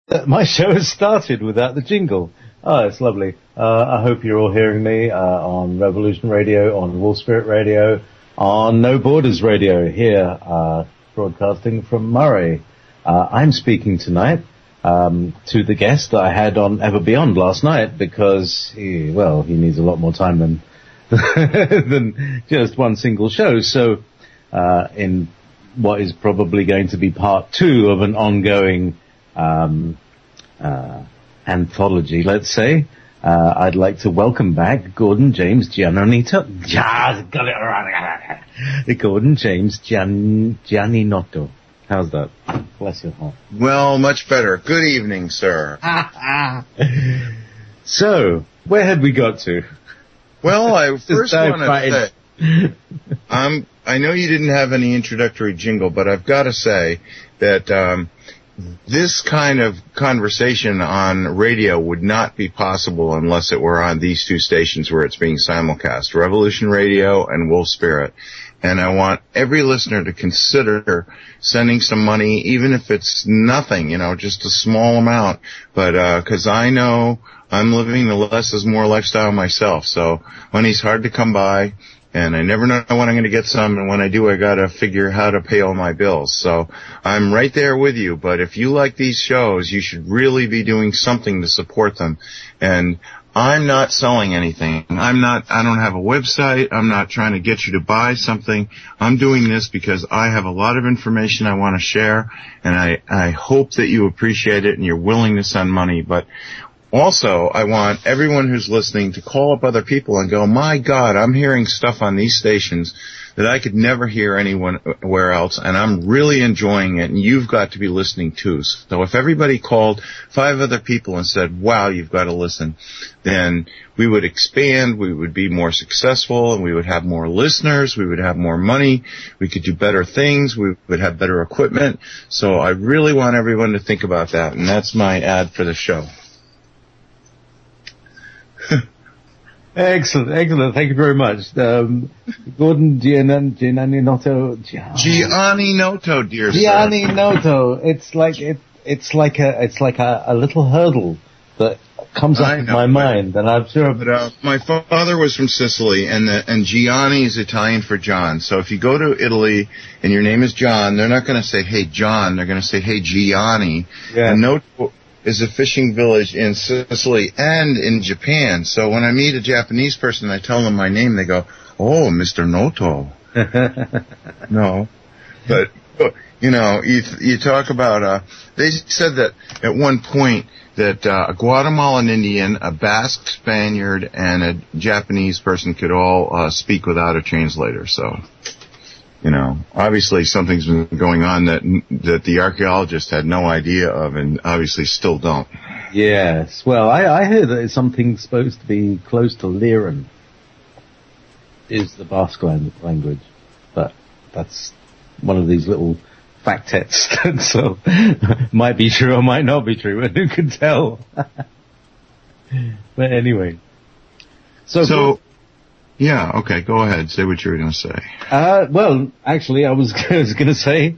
My show has started without the jingle. Oh, it's lovely. I hope you're all hearing me on Revolution Radio, on Wolf Spirit Radio, on No Borders Radio here, broadcasting from Murray. I'm speaking tonight to the guest that I had on Ever Beyond last night because he needs a lot more time than than just one single show. So in what is probably going to be part 2 of an ongoing anthology, let's say, I'd like to welcome back Gordon James Gianninotto. Gordon James Gianninotto. How's that? Bless your heart. Well, much better. Good evening, sir. So, where had we got to? Well, I first want to say, I know you didn't have any introductory jingle, but I've got to say that this kind of conversation on radio would not be possible unless it were on these 2 stations where it's being simulcast, Revolution Radio and Wolf Spirit. And I want every listener to consider sending some money, even if it's nothing, just a small amount. But 'cause I know I'm living the less is more lifestyle myself, so money's hard to come by. And I never know when I'm going to get some, and when I do, I got to figure how to pay all my bills. So I'm right there with you, but if you like these shows, you should really be doing something to support them. And I'm not selling anything. I don't have a website. I'm not trying to get you to buy something. I'm doing this because I have a lot of information I want to share, and I hope that you appreciate it and you're willing to send money. But also, I want everyone who's listening to call up other people and go, my God, I'm hearing stuff on these stations that I could never hear anywhere else, and I'm really enjoying it, and you've got to be listening too. So if everybody called 5 other people and said, wow, you've got to listen, then we would expand, we would be more successful, and we would have more listeners, we would have more money, we could do better things, we would have better equipment. So I really want everyone to think about that, and that's my ad for the show. Excellent. Thank you very much. Gordon Gianninotto. Gianninotto, dear Gianninotto. It's like a little hurdle that comes up in my mind, and I'm sure. But my father was from Sicily, and Gianni is Italian for John. So if you go to Italy and your name is John, they're not going to say, "Hey John." They're going to say, "Hey Gianni." Yeah. And Noto is a fishing village in Sicily and in Japan. So when I meet a Japanese person, I tell them my name. They go, "Oh, Mr. Noto." No, but you talk about. They said that at one point that a Guatemalan Indian, a Basque Spaniard, and a Japanese person could all speak without a translator. So, obviously something's been going on that the archaeologists had no idea of, and obviously still don't. Yes. Well, I heard that it's something supposed to be close to Liran is the Basque language, but that's one of these little fact tests, so might be true or might not be true, but who can tell? But anyway. So yeah, okay, go ahead. Say what you were going to say. Well, actually, I was going to say,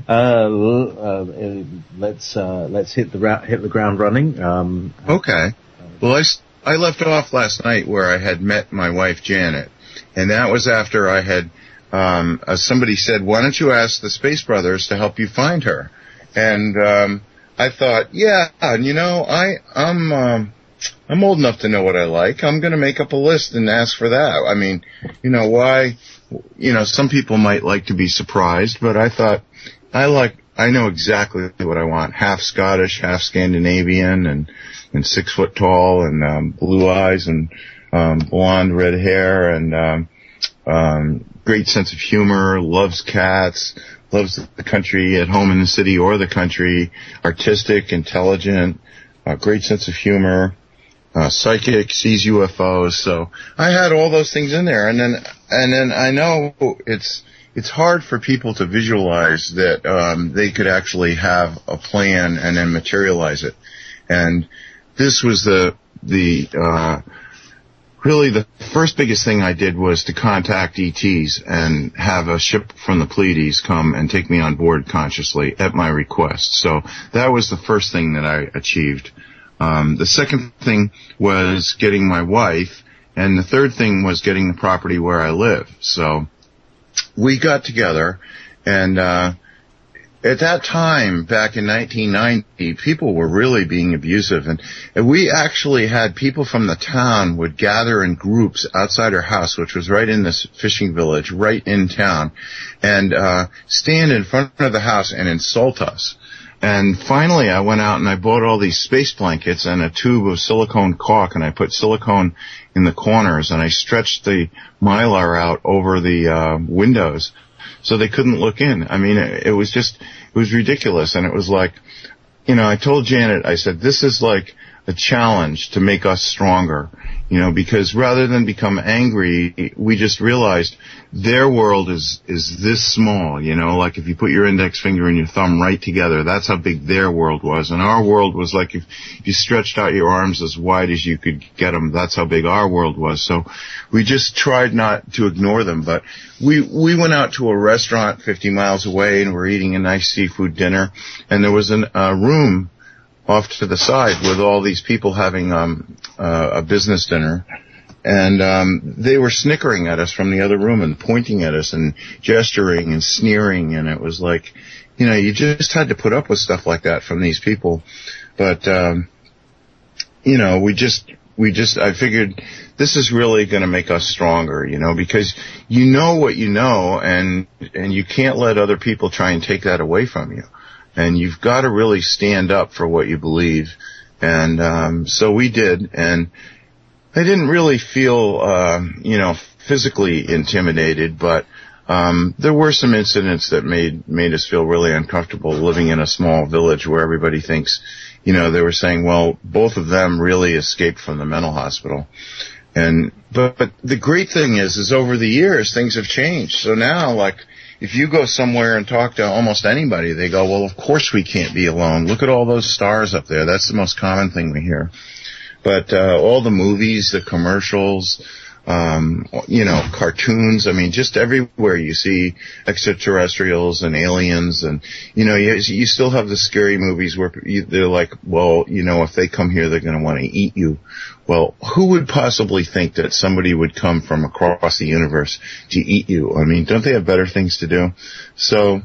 let's hit the ground running. Okay. Well, I left off last night where I had met my wife, Janet, and that was after I had, somebody said, why don't you ask the Space Brothers to help you find her? And, I thought, yeah, and I'm old enough to know what I like. I'm going to make up a list and ask for that. I mean, why, some people might like to be surprised, but I thought, I know exactly what I want. Half Scottish, half Scandinavian, and 6 foot tall, and, blue eyes, and, blonde red hair, and, great sense of humor, loves cats, loves the country, at home in the city or the country, artistic, intelligent, great sense of humor, psychic, sees UFOs. So I had all those things in there, and then I know it's hard for people to visualize that they could actually have a plan and then materialize it. And this was the really the first biggest thing I did was to contact ETs and have a ship from the Pleiades come and take me on board consciously at my request. So that was the first thing that I achieved. The second thing was getting my wife, and the third thing was getting the property where I live. So we got together, and at that time, back in 1990, people were really being abusive, and we actually had people from the town would gather in groups outside our house, which was right in this fishing village, right in town, and stand in front of the house and insult us. And finally, I went out and I bought all these space blankets and a tube of silicone caulk, and I put silicone in the corners, and I stretched the Mylar out over the windows so they couldn't look in. I mean, it was ridiculous. And it was like, I told Janet, I said, this is like a challenge to make us stronger, because rather than become angry, we just realized their world is this small, like if you put your index finger and your thumb right together, that's how big their world was. And our world was like if you stretched out your arms as wide as you could get them, that's how big our world was. So we just tried not to ignore them. But we went out to a restaurant 50 miles away, and we're eating a nice seafood dinner, and there was a room off to the side with all these people having a business dinner, and they were snickering at us from the other room and pointing at us and gesturing and sneering, and it was like, you just had to put up with stuff like that from these people. But I figured this is really going to make us stronger, because you know what you know, and you can't let other people try and take that away from you. And you've got to really stand up for what you believe. And so we did, and I didn't really feel, physically intimidated, but there were some incidents that made us feel really uncomfortable living in a small village where everybody thinks, they were saying, well, both of them really escaped from the mental hospital. But the great thing is over the years, things have changed. So now, like, if you go somewhere and talk to almost anybody, they go, well, of course we can't be alone. Look at all those stars up there. That's the most common thing we hear. But all the movies, the commercials, cartoons, I mean, just everywhere you see extraterrestrials and aliens, and, you still have the scary movies where they're like, well, if they come here, they're going to want to eat you. Well, who would possibly think that somebody would come from across the universe to eat you? I mean, don't they have better things to do? So,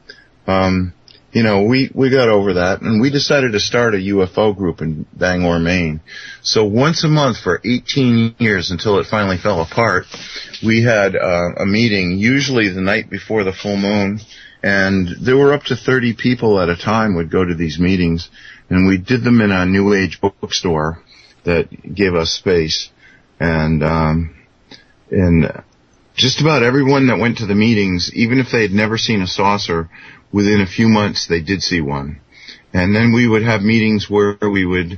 we got over that, and we decided to start a UFO group in Bangor, Maine. So once a month for 18 years until it finally fell apart, we had a meeting, usually the night before the full moon, and there were up to 30 people at a time would go to these meetings, and we did them in a New Age bookstore that gave us space. And just about everyone that went to the meetings, even if they had never seen a saucer, within a few months they did see one. And then we would have meetings where we would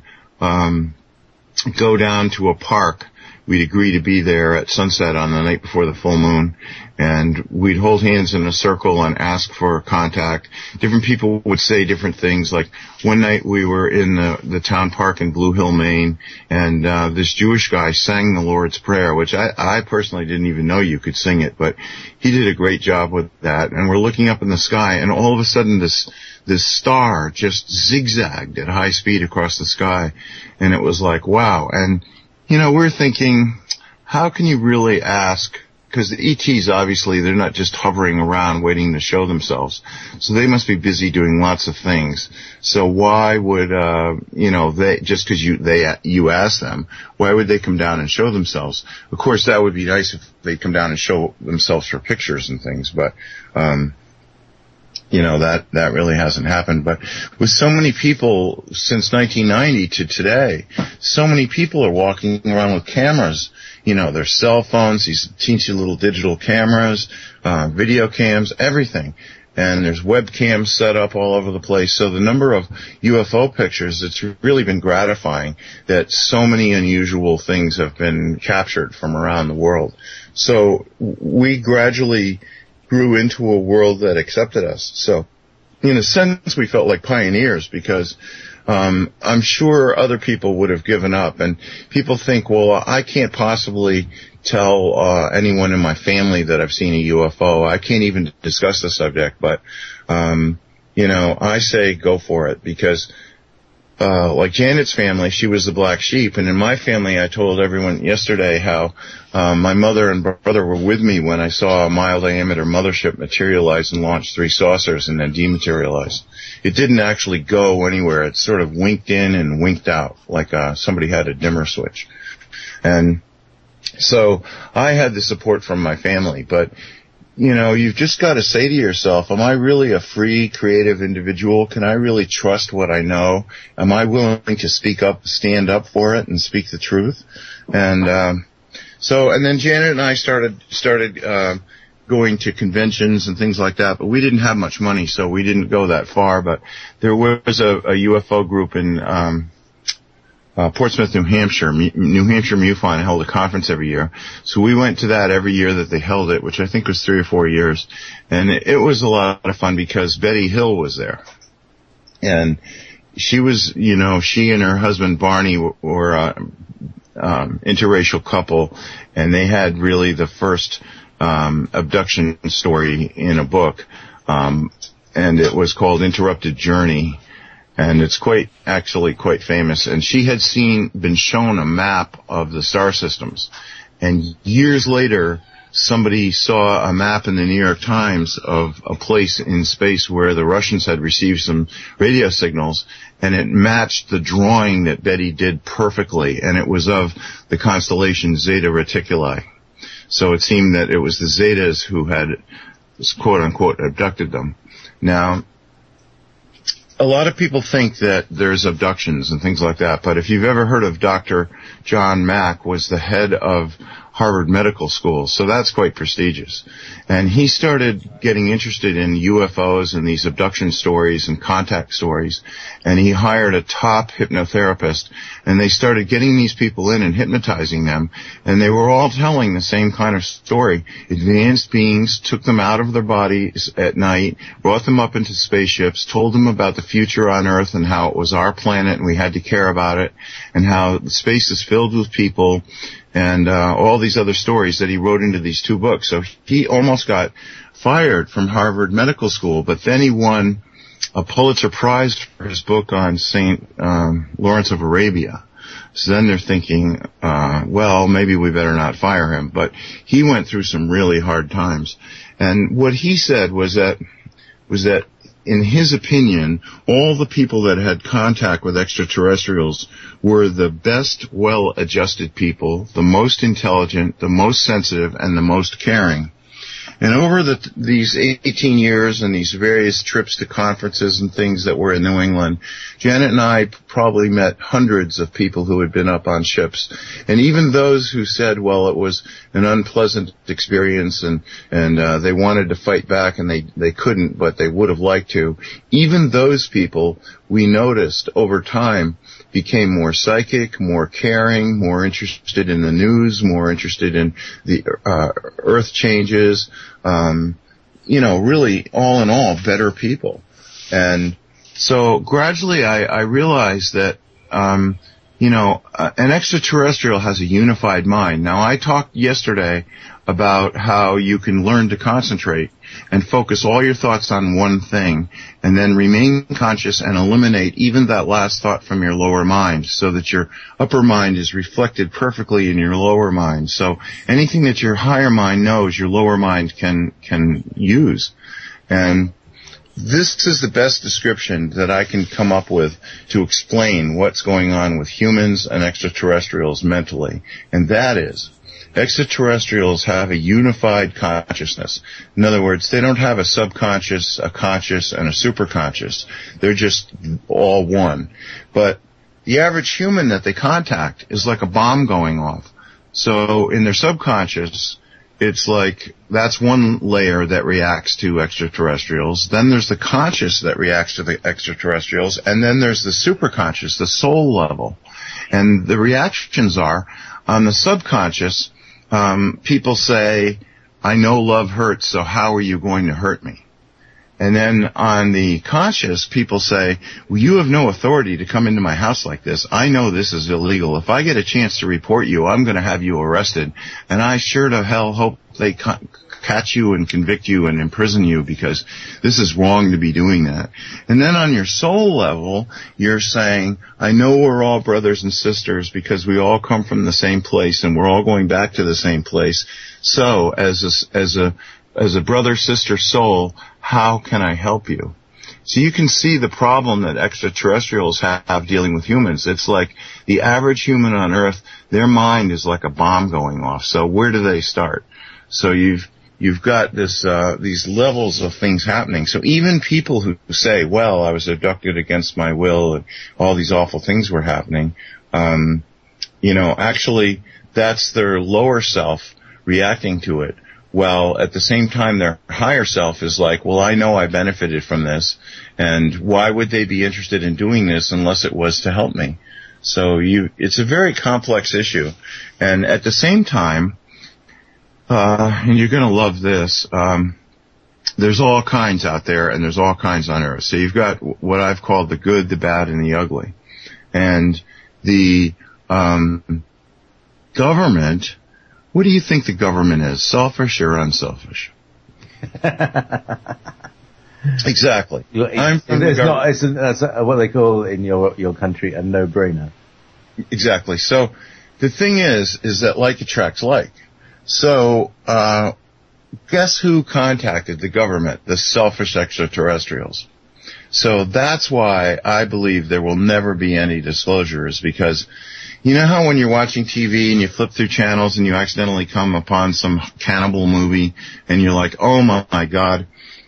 go down to a park. We'd agree to be there at sunset on the night before the full moon, and we'd hold hands in a circle and ask for contact. Different people would say different things. Like one night we were in the town park in Blue Hill, Maine, and this Jewish guy sang the Lord's Prayer, which I personally didn't even know you could sing it, but he did a great job with that. And we're looking up in the sky, and all of a sudden this star just zigzagged at high speed across the sky, and it was like, wow. And we're thinking, how can you really ask? Because the ETs, obviously, they're not just hovering around waiting to show themselves. So they must be busy doing lots of things. So why would, they, just because you ask them, why would they come down and show themselves? Of course, that would be nice if they come down and show themselves for pictures and things, but, that really hasn't happened. But with so many people since 1990 to today, so many people are walking around with cameras, their cell phones, these teensy little digital cameras, video cams, everything. And there's webcams set up all over the place. So the number of UFO pictures, it's really been gratifying that so many unusual things have been captured from around the world. So we gradually grew into a world that accepted us. So in a sense, we felt like pioneers because I'm sure other people would have given up. And people think, well, I can't possibly tell anyone in my family that I've seen a UFO. I can't even discuss the subject. But, I say go for it, because like Janet's family, she was the black sheep. And in my family, I told everyone yesterday how my mother and brother were with me when I saw a mile-diameter mothership materialize and launch 3 saucers and then dematerialize. It didn't actually go anywhere. It sort of winked in and winked out, like somebody had a dimmer switch. And so I had the support from my family. But, you've just got to say to yourself, am I really a free, creative individual? Can I really trust what I know? Am I willing to speak up, stand up for it, and speak the truth? And then Janet and I started going to conventions and things like that, but we didn't have much money, so we didn't go that far. But there was a UFO group in Portsmouth, New Hampshire. New Hampshire MUFON held a conference every year. So we went to that every year that they held it, which I think was 3 or 4 years. And it was a lot of fun because Betty Hill was there. And she was, she and her husband Barney were interracial couple, and they had really the first abduction story in a book. And it was called Interrupted Journey. And it's quite famous. And she had been shown a map of the star systems. And years later, somebody saw a map in the New York Times of a place in space where the Russians had received some radio signals, and it matched the drawing that Betty did perfectly. And it was of the constellation Zeta Reticuli. So it seemed that it was the Zetas who had, quote unquote, abducted them. Now, a lot of people think that there's abductions and things like that, but if you've ever heard of Dr. John Mack, was the head of Harvard Medical School, so that's quite prestigious. And he started getting interested in UFOs and these abduction stories and contact stories, and he hired a top hypnotherapist, and they started getting these people in and hypnotizing them, and they were all telling the same kind of story. Advanced beings took them out of their bodies at night, brought them up into spaceships, told them about the future on Earth and how it was our planet and we had to care about it, and how space is filled with people, and all these other stories that he wrote into these 2 books. So he almost got fired from Harvard Medical School, but then he won a Pulitzer Prize for his book on St. Lawrence of Arabia. So then they're thinking, well, maybe we better not fire him. But he went through some really hard times. And what he said was that in his opinion, all the people that had contact with extraterrestrials were the best, well-adjusted people, the most intelligent, the most sensitive, and the most caring. And over these 18 years and these various trips to conferences and things that were in New England, Janet and I probably met hundreds of people who had been up on ships. And even those who said, well, it was an unpleasant experience and they wanted to fight back and they couldn't, but they would have liked to. Even those people, we noticed over time, became more psychic, more caring, more interested in the news, more interested in the Earth changes, really, all in all, better people. And so gradually I realized that, an extraterrestrial has a unified mind. Now, I talked yesterday about how you can learn to concentrate and focus all your thoughts on one thing and then remain conscious and eliminate even that last thought from your lower mind so that your upper mind is reflected perfectly in your lower mind. So anything that your higher mind knows, your lower mind can use. And this is the best description that I can come up with to explain what's going on with humans and extraterrestrials mentally. And that is, extraterrestrials have a unified consciousness. In other words, they don't have a subconscious, a conscious, and a superconscious. They're just all one. But the average human that they contact is like a bomb going off. So in their subconscious, it's like that's one layer that reacts to extraterrestrials. Then there's the conscious that reacts to the extraterrestrials. And then there's the superconscious, the soul level. And the reactions are, on the subconscious, people say, I know love hurts, so how are you going to hurt me? And then on the conscious, people say, well, you have no authority to come into my house like this. I know this is illegal. If I get a chance to report you, I'm going to have you arrested. And I sure to hell hope they catch you and convict you and imprison you, because this is wrong to be doing that. And then on your soul level, you're saying, I know we're all brothers and sisters because we all come from the same place and we're all going back to the same place. So as a brother-sister soul, how can I help you? So you can see the problem that extraterrestrials have dealing with humans. It's like the average human on Earth, their mind is like a bomb going off. So where do they start? So you've got these levels of things happening. So even people who say, well, I was abducted against my will and all these awful things were happening, actually that's their lower self reacting to it. Well, at the same time, their higher self is like, well, I know I benefited from this, and why would they be interested in doing this unless it was to help me? So it's a very complex issue. And at the same time, and you're going to love this, there's all kinds out there, and there's all kinds on Earth. So you've got what I've called the good, the bad, and the ugly. And the government... What do you think the government is? Selfish or unselfish? Exactly. That's what they call in your country a no-brainer. Exactly. So the thing is that like attracts like. So guess who contacted the government? The selfish extraterrestrials. So that's why I believe there will never be any disclosures, because you know how when you're watching TV and you flip through channels and you accidentally come upon some cannibal movie and you're like, oh my God,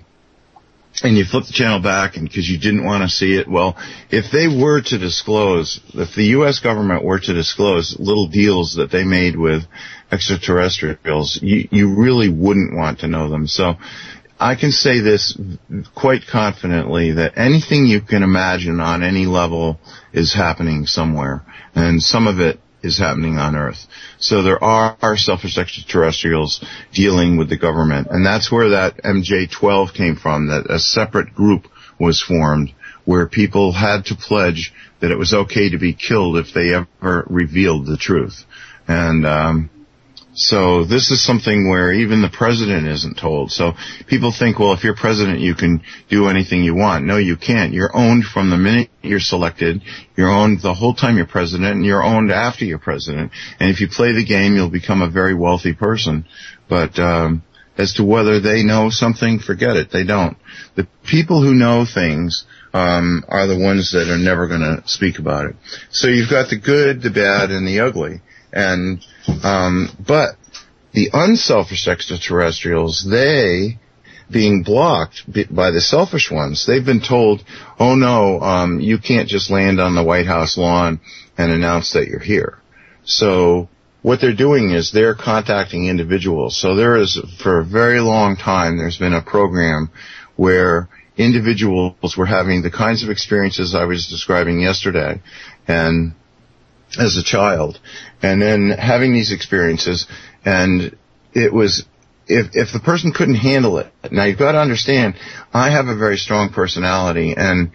and you flip the channel back and because you didn't want to see it? Well, if they were to disclose, if the U.S. government were to disclose little deals that they made with extraterrestrials, you really wouldn't want to know them. So I can say this quite confidently, that anything you can imagine on any level is happening somewhere, and some of it is happening on Earth. So there are selfish extraterrestrials dealing with the government, and that's where that MJ-12 came from, that a separate group was formed where people had to pledge that it was okay to be killed if they ever revealed the truth. And so this is something where even the president isn't told. So people think, well, if you're president, you can do anything you want. No, you can't. You're owned from the minute you're selected. You're owned the whole time you're president, and you're owned after you're president. And if you play the game, you'll become a very wealthy person. But as to whether they know something, forget it. They don't. The people who know things are the ones that are never going to speak about it. So you've got the good, the bad, and the ugly. And but the unselfish extraterrestrials, they being blocked by the selfish ones, they've been told, oh no, you can't just land on the White House lawn and announce that you're here. So what they're doing is they're contacting individuals. So there is, for a very long time, there's been a program where individuals were having the kinds of experiences I was describing yesterday, and as a child, and then having these experiences, and it was, if the person couldn't handle it, now you've got to understand, I have a very strong personality, and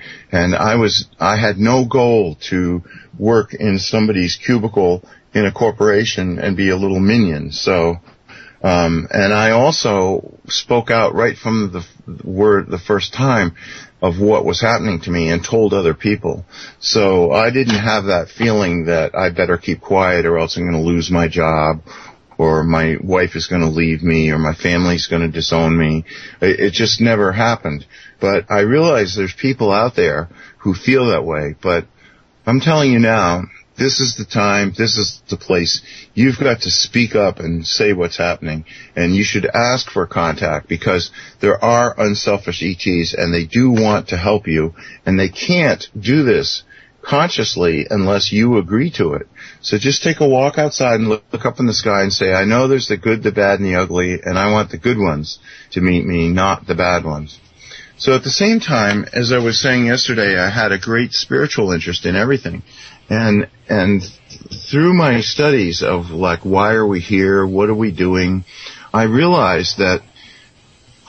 I had no goal to work in somebody's cubicle in a corporation and be a little minion. So, and I also spoke out right from the first time of what was happening to me and told other people. So I didn't have that feeling that I better keep quiet or else I'm going to lose my job, or my wife is going to leave me, or my family's going to disown me. It just never happened. But I realize there's people out there who feel that way. But I'm telling you now, this is the time, this is the place. You've got to speak up and say what's happening. And you should ask for contact, because there are unselfish ETs, and they do want to help you. And they can't do this consciously unless you agree to it. So just take a walk outside and look up in the sky and say, I know there's the good, the bad, and the ugly, and I want the good ones to meet me, not the bad ones. So at the same time, as I was saying yesterday, I had a great spiritual interest in everything. And through my studies of, like, why are we here, what are we doing, I realized that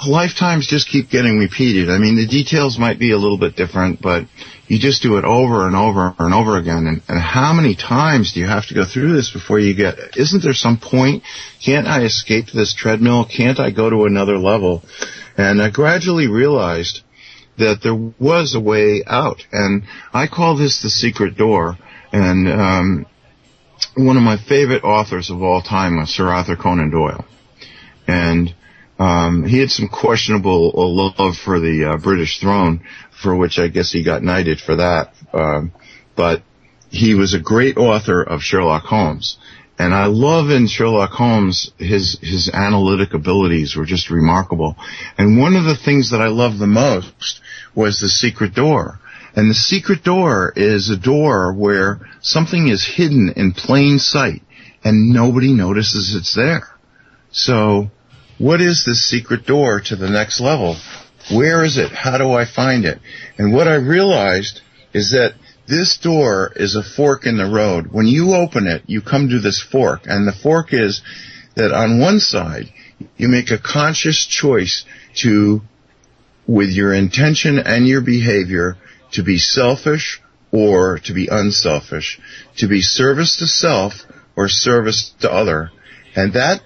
lifetimes just keep getting repeated. I mean, the details might be a little bit different, but you just do it over and over and over again. And how many times do you have to go through this before you get, isn't there some point? Can't I escape this treadmill? Can't I go to another level? And I gradually realized that there was a way out. And I call this the secret door. And one of my favorite authors of all time was Sir Arthur Conan Doyle. And he had some questionable love for the British throne, for which I guess he got knighted for that. But he was a great author of Sherlock Holmes. And I love in Sherlock Holmes, his analytic abilities were just remarkable. And one of the things that I loved the most was the secret door. And the secret door is a door where something is hidden in plain sight and nobody notices it's there. So what is this secret door to the next level? Where is it? How do I find it? And what I realized is that this door is a fork in the road. When you open it, you come to this fork. And the fork is that on one side, you make a conscious choice to, with your intention and your behavior, to be selfish or to be unselfish, to be service to self or service to other. And that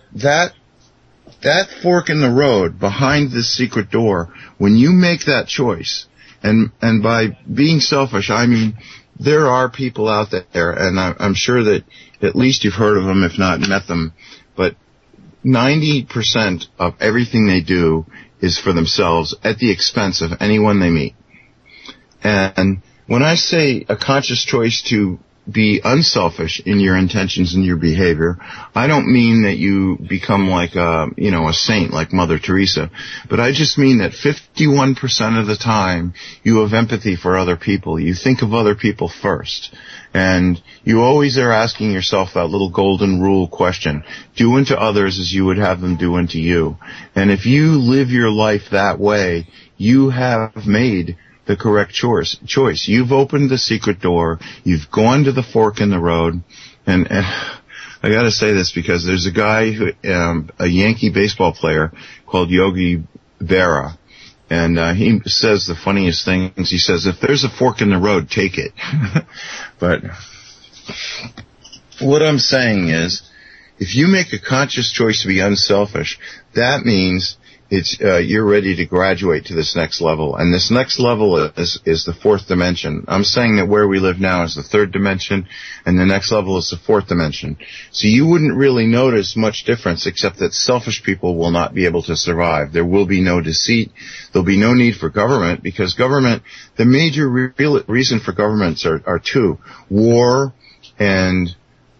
fork in the road behind this secret door, when you make that choice, and by being selfish, I mean, there are people out there, and I'm sure that at least you've heard of them, if not met them, but 90% of everything they do is for themselves at the expense of anyone they meet. And when I say a conscious choice to be unselfish in your intentions and your behavior, I don't mean that you become like a saint like Mother Teresa, but I just mean that 51% of the time you have empathy for other people. You think of other people first. And you always are asking yourself that little golden rule question, do unto others as you would have them do unto you. And if you live your life that way, you have made the correct choice. You've opened the secret door. You've gone to the fork in the road. And I got to say this because there's a guy, a Yankee baseball player called Yogi Berra. And he says the funniest things. He says, if there's a fork in the road, take it. But what I'm saying is, if you make a conscious choice to be unselfish, that means you're ready to graduate to this next level. And this next level is the fourth dimension. I'm saying that where we live now is the third dimension, and the next level is the fourth dimension. So you wouldn't really notice much difference, except that selfish people will not be able to survive. There will be no deceit. There'll be no need for government, because government, the major reason for governments are two: war and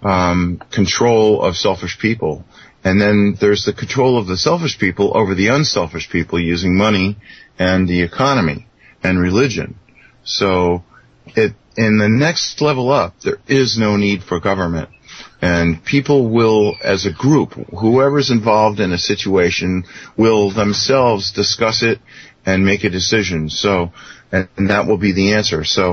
control of selfish people. And then there's the control of the selfish people over the unselfish people using money and the economy and religion. So in the next level up, there is no need for government. And people will, as a group, whoever's involved in a situation will themselves discuss it and make a decision. So, and that will be the answer. So,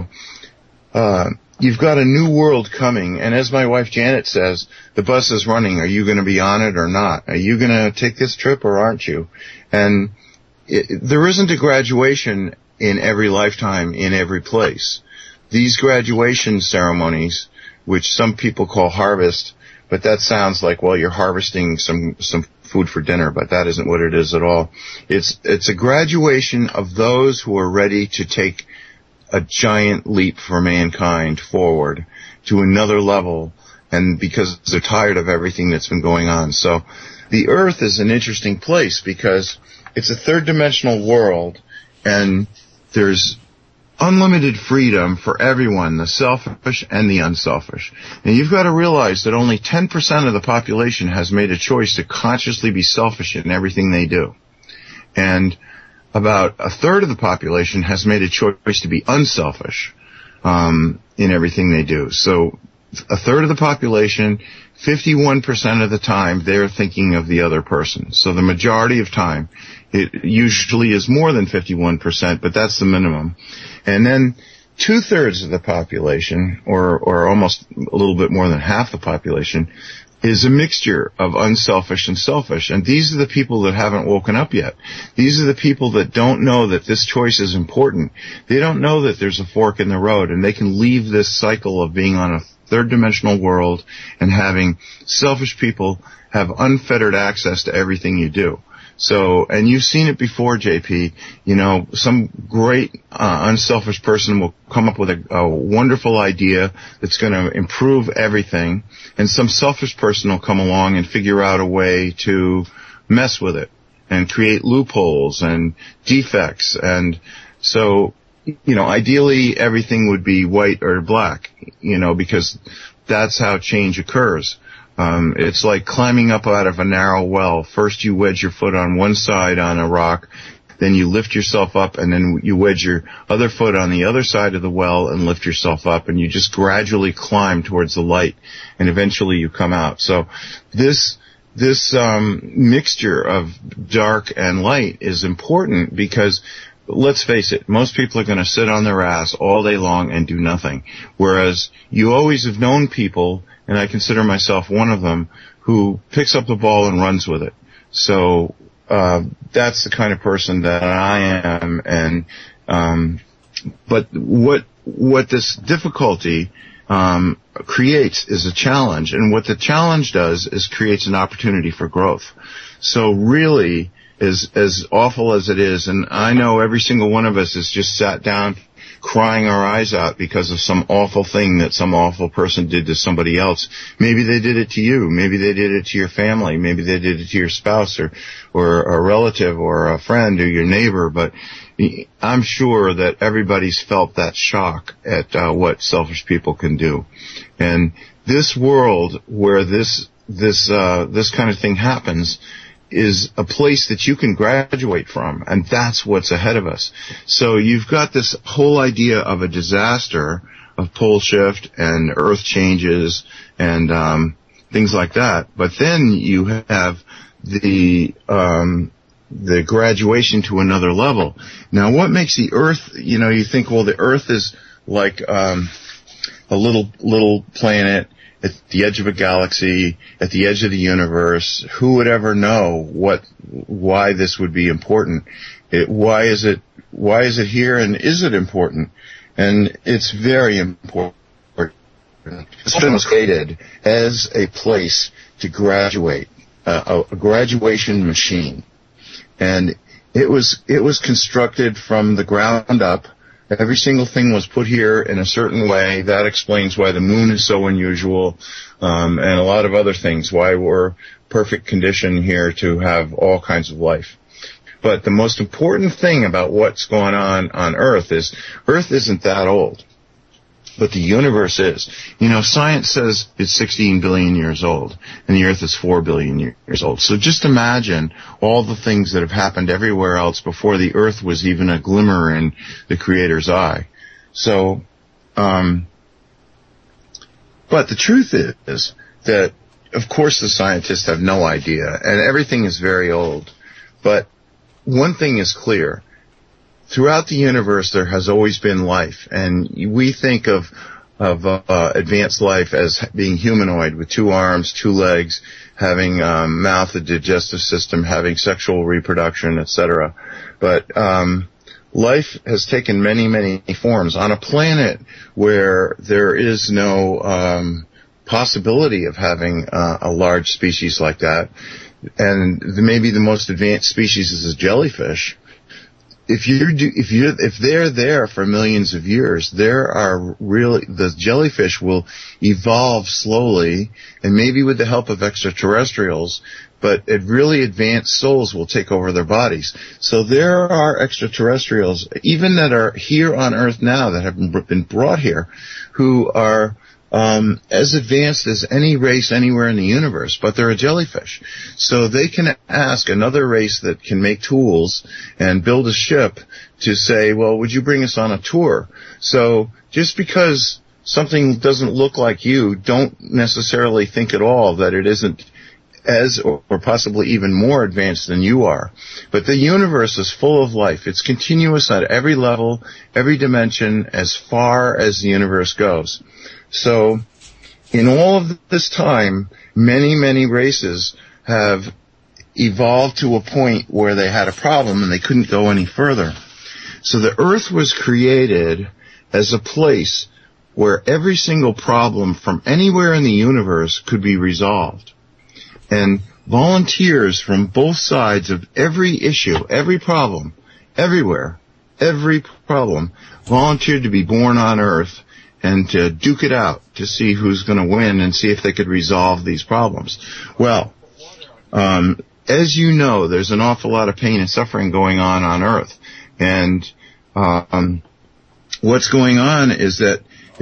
you've got a new world coming, and as my wife Janet says, the bus is running. Are you going to be on it or not? Are you going to take this trip or aren't you? And there isn't a graduation in every lifetime in every place. These graduation ceremonies, which some people call harvest, but that sounds like, well, you're harvesting some food for dinner, but that isn't what it is at all. It's a graduation of those who are ready to take a giant leap for mankind forward to another level, and because they're tired of everything that's been going on. So the Earth is an interesting place because it's a third-dimensional world, and there's unlimited freedom for everyone, the selfish and the unselfish. Now, you've got to realize that only 10% of the population has made a choice to consciously be selfish in everything they do. And about a third of the population has made a choice to be unselfish in everything they do. So a third of the population, 51% of the time, they're thinking of the other person. So the majority of time, it usually is more than 51%, but that's the minimum. And then 2/3 of the population, or almost a little bit more than half the population, is a mixture of unselfish and selfish. And these are the people that haven't woken up yet. These are the people that don't know that this choice is important. They don't know that there's a fork in the road, and they can leave this cycle of being on a third-dimensional world and having selfish people have unfettered access to everything you do. So, and you've seen it before, JP, some great unselfish person will come up with a wonderful idea that's going to improve everything, and some selfish person will come along and figure out a way to mess with it and create loopholes and defects. And so, ideally everything would be white or black, because that's how change occurs. It's like climbing up out of a narrow well. First you wedge your foot on one side on a rock, then you lift yourself up, and then you wedge your other foot on the other side of the well and lift yourself up, and you just gradually climb towards the light, and eventually you come out. So this mixture of dark and light is important because, let's face it, most people are going to sit on their ass all day long and do nothing. Whereas you always have known people, and I consider myself one of them, who picks up the ball and runs with it. So that's the kind of person that I am. And but what this difficulty creates is a challenge, and what the challenge does is creates an opportunity for growth. So really, as awful as it is, and I know every single one of us has just sat down crying our eyes out because of some awful thing that some awful person did to somebody else. Maybe they did it to you. Maybe they did it to your family. Maybe they did it to your spouse or a relative or a friend or your neighbor. But I'm sure that everybody's felt that shock at what selfish people can do. And this world where this kind of thing happens is a place that you can graduate from, and that's what's ahead of us. So you've got this whole idea of a disaster, of pole shift and earth changes and things like that, but then you have the graduation to another level. Now, what makes the earth, you think, well, the earth is like a little planet at the edge of a galaxy, at the edge of the universe. Who would ever know why this would be important? Why is it here, and is it important? And it's very important. This film was created as a place to graduate, a graduation machine. And it was constructed from the ground up. Every single thing was put here in a certain way. That explains why the moon is so unusual, and a lot of other things, why we're perfect condition here to have all kinds of life. But the most important thing about what's going on Earth is Earth isn't that old, but the universe is. Science says it's 16 billion years old, and the Earth is 4 billion years old. So just imagine all the things that have happened everywhere else before the Earth was even a glimmer in the Creator's eye. So, but the truth is that, of course, the scientists have no idea, and everything is very old. But one thing is clear. Throughout the universe, there has always been life, and we think of advanced life as being humanoid with 2 arms, 2 legs, having mouth, a digestive system, having sexual reproduction, etc. But life has taken many, many forms on a planet where there is no possibility of having a large species like that, and maybe the most advanced species is a jellyfish. If they're there for millions of years, the jellyfish will evolve slowly, and maybe with the help of extraterrestrials, but really advanced souls will take over their bodies. So there are extraterrestrials, even that are here on Earth now, that have been brought here, who are as advanced as any race anywhere in the universe, but they're a jellyfish. So they can ask another race that can make tools and build a ship to say, well, would you bring us on a tour? So just because something doesn't look like you, don't necessarily think at all that it isn't as or possibly even more advanced than you are. But the universe is full of life. It's continuous at every level, every dimension, as far as the universe goes. So in all of this time, many races have evolved to a point where they had a problem and they couldn't go any further. So the Earth was created as a place where every single problem from anywhere in the universe could be resolved. And volunteers from both sides of every issue, every problem, everywhere, every problem, volunteered to be born on Earth and to duke it out to see who's going to win and see if they could resolve these problems. Well, as you know, there's an awful lot of pain and suffering going on Earth. And what's going on is that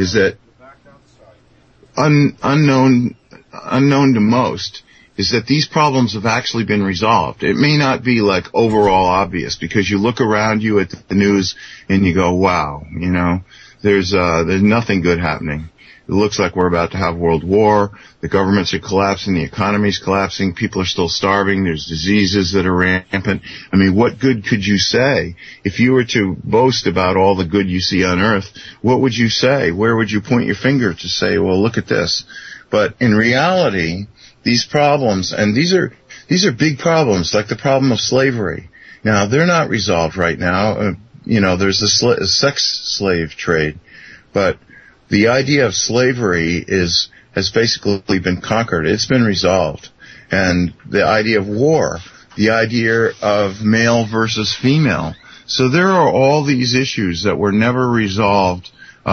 unknown to most is that these problems have actually been resolved. It may not be like overall obvious because you look around you at the news and you go, wow, you know, there's nothing good happening. It looks like we're about to have world war. The governments are collapsing. The economy's collapsing. People are still starving. There's diseases that are rampant. I mean, what good could you say? If you were to boast about all the good you see on Earth, what would you say? Where would you point your finger to say, well, look at this? But in reality, these problems, and these are big problems, like the problem of slavery. Now, they're not resolved right now. You know, there's the sex slave trade, but the idea of slavery has basically been conquered. It's been resolved. And the idea of war, the idea of male versus female. So there are all these issues that were never resolved.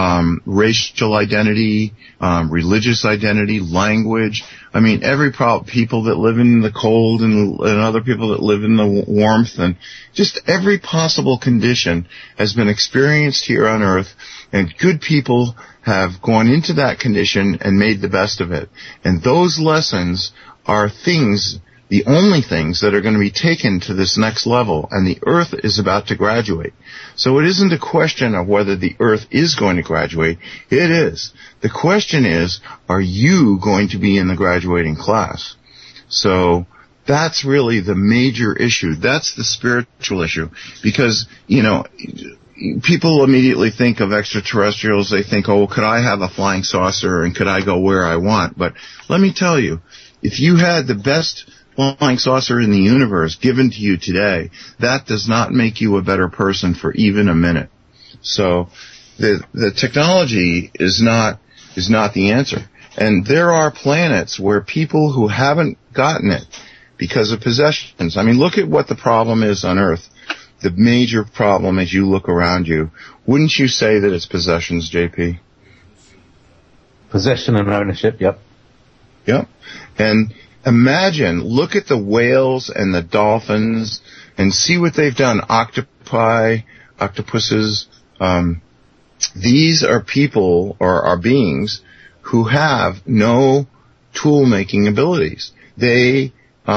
Racial identity, religious identity, language. I mean, people that live in the cold and other people that live in the warmth, and just every possible condition has been experienced here on Earth, and good people have gone into that condition and made the best of it. And those lessons are the only things that are going to be taken to this next level, and the Earth is about to graduate. So it isn't a question of whether the Earth is going to graduate. It is. The question is, are you going to be in the graduating class? So that's really the major issue. That's the spiritual issue. Because, you know, people immediately think of extraterrestrials. They think, oh, could I have a flying saucer and could I go where I want? But let me tell you, if you had the best flying saucer in the universe given to you today, that does not make you a better person for even a minute. So the technology is not the answer. And there are planets where people who haven't gotten it because of possessions. I mean, look at what the problem is on Earth. The major problem as you look around you. Wouldn't you say that it's possessions, JP? Possession and ownership, yep. Yep. And imagine, look at the whales and the dolphins and see what they've done. Octopi, octopuses. These are people or are beings who have no tool-making abilities. They,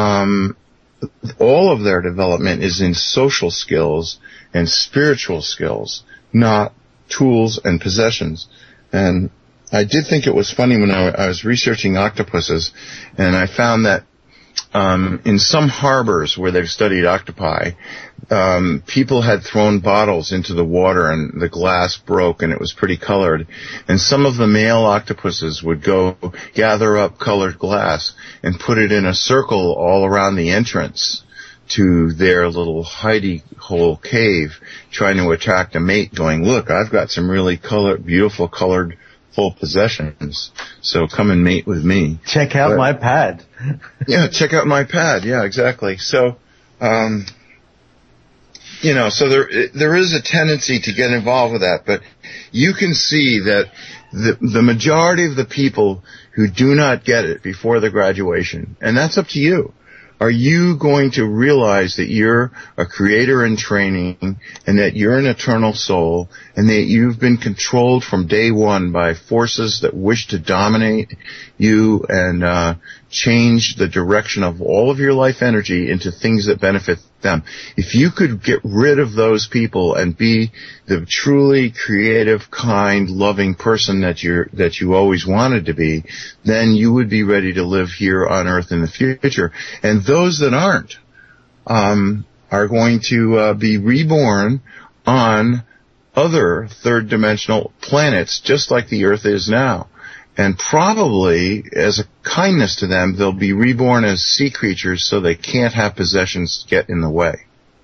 all of their development is in social skills and spiritual skills, not tools and possessions. And I did think it was funny when I was researching octopuses, and I found that in some harbors where they've studied octopi, people had thrown bottles into the water and the glass broke and it was pretty colored. And some of the male octopuses would go gather up colored glass and put it in a circle all around the entrance to their little hidey hole cave, trying to attract a mate, going, look, I've got some really beautiful colored full possessions, so come and mate with me. Check out my pad. Yeah, check out my pad. Yeah, exactly. So, you know, so there is a tendency to get involved with that, but you can see that the majority of the people who do not get it before the graduation, and that's up to you. Are you going to realize that you're a creator in training and that you're an eternal soul and that you've been controlled from day one by forces that wish to dominate you and change the direction of all of your life energy into things that benefit them? If you could get rid of those people and be the truly creative, kind, loving person that you always wanted to be, then you would be ready to live here on Earth in the future. And those that aren't are going to be reborn on other third-dimensional planets, just like the Earth is now. And probably, as a kindness to them, they'll be reborn as sea creatures so they can't have possessions get in the way.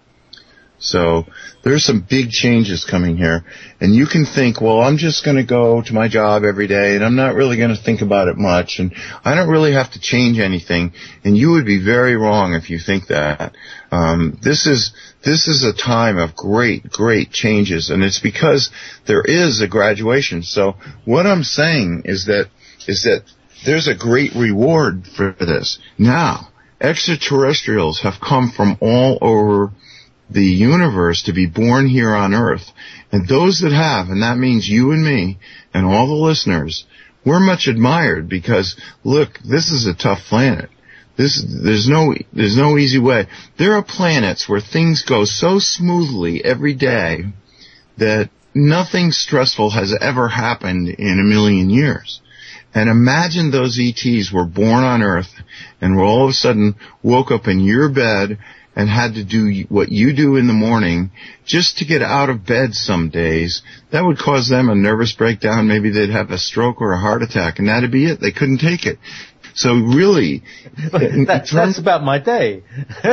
So there's some big changes coming here. And you can think, well, I'm just going to go to my job every day and I'm not really going to think about it much and I don't really have to change anything. And you would be very wrong if you think that. This is a time of great changes, and it's because there is a graduation. So what I'm saying is that there's a great reward for this. Now, extraterrestrials have come from all over the universe to be born here on Earth. And those that have, and that means you and me and all the listeners, we're much admired because, look, this is a tough planet. There's no easy way. There are planets where things go so smoothly every day that nothing stressful has ever happened in a million years. And imagine those ETs were born on Earth and were all of a sudden woke up in your bed and had to do what you do in the morning just to get out of bed some days. That would cause them a nervous breakdown. Maybe they'd have a stroke or a heart attack, and that'd be it. They couldn't take it. So really, that's about my day.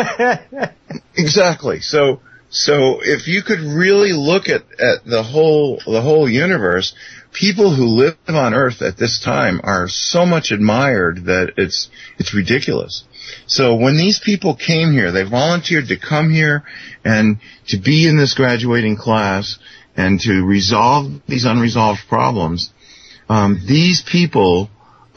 Exactly. So if you could really look at the whole universe, people who live on Earth at this time are so much admired that it's ridiculous. So when these people came here, they volunteered to come here and to be in this graduating class and to resolve these unresolved problems. These people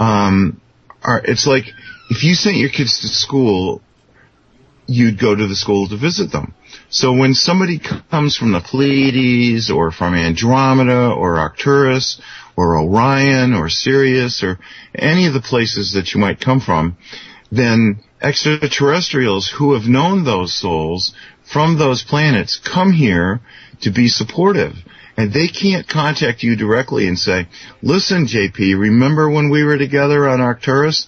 it's like if you sent your kids to school, you'd go to the school to visit them. So when somebody comes from the Pleiades or from Andromeda or Arcturus or Orion or Sirius or any of the places that you might come from, then extraterrestrials who have known those souls from those planets come here to be supportive. And they can't contact you directly and say, listen, JP, remember when we were together on Arcturus?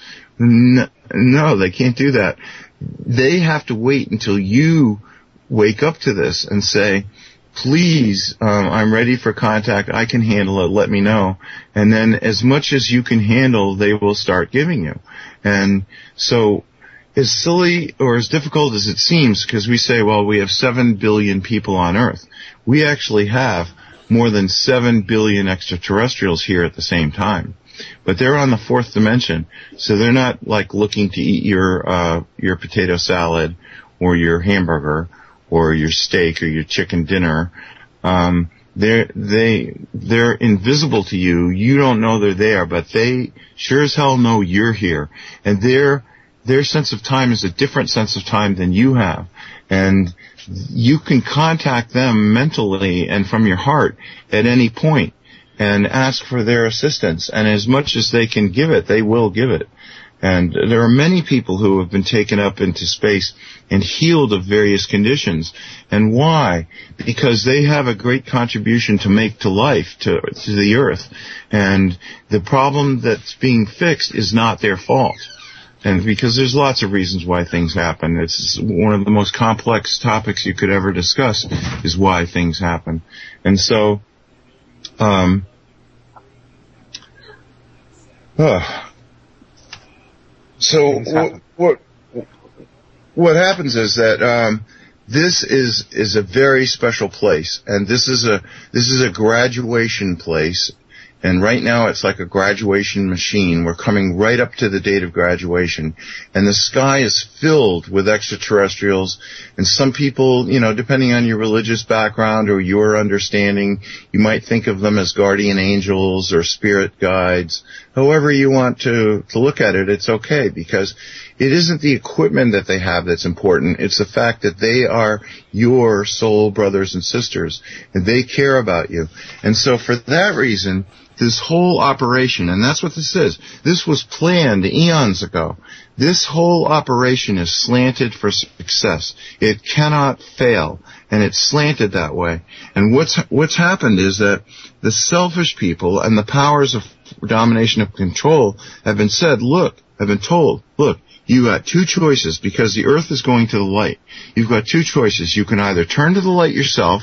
No, they can't do that. They have to wait until you wake up to this and say, please, I'm ready for contact. I can handle it. Let me know. And then as much as you can handle, they will start giving you. And so as silly or as difficult as it seems, because we say, well, we have 7 billion people on Earth, we actually have more than 7 billion extraterrestrials here at the same time. But they're on the fourth dimension, so they're not like looking to eat your potato salad or your hamburger or your steak or your chicken dinner. They're invisible to you. You don't know they're there, but they sure as hell know you're here. And their sense of time is a different sense of time than you have. And you can contact them mentally and from your heart at any point and ask for their assistance. And as much as they can give it, they will give it. And there are many people who have been taken up into space and healed of various conditions. And why? Because they have a great contribution to make to life, to the Earth. And the problem that's being fixed is not their fault. And because there's lots of reasons why things happen. It's one of the most complex topics you could ever discuss is why things happen. And so, what happens is that, this is a very special place, and this is a graduation place. And right now it's like a graduation machine. We're coming right up to the date of graduation. And the sky is filled with extraterrestrials. And some people, depending on your religious background or your understanding, you might think of them as guardian angels or spirit guides. However you want to look at it, it's okay, because it isn't the equipment that they have that's important. It's the fact that they are your soul brothers and sisters, and they care about you. And so for that reason, this whole operation, and that's what this is, this was planned eons ago. This whole operation is slanted for success. It cannot fail, and it's slanted that way. And what's happened is that the selfish people and the powers of domination of control have been told, look, you got two choices, because the Earth is going to the light. You've got two choices. You can either turn to the light yourself,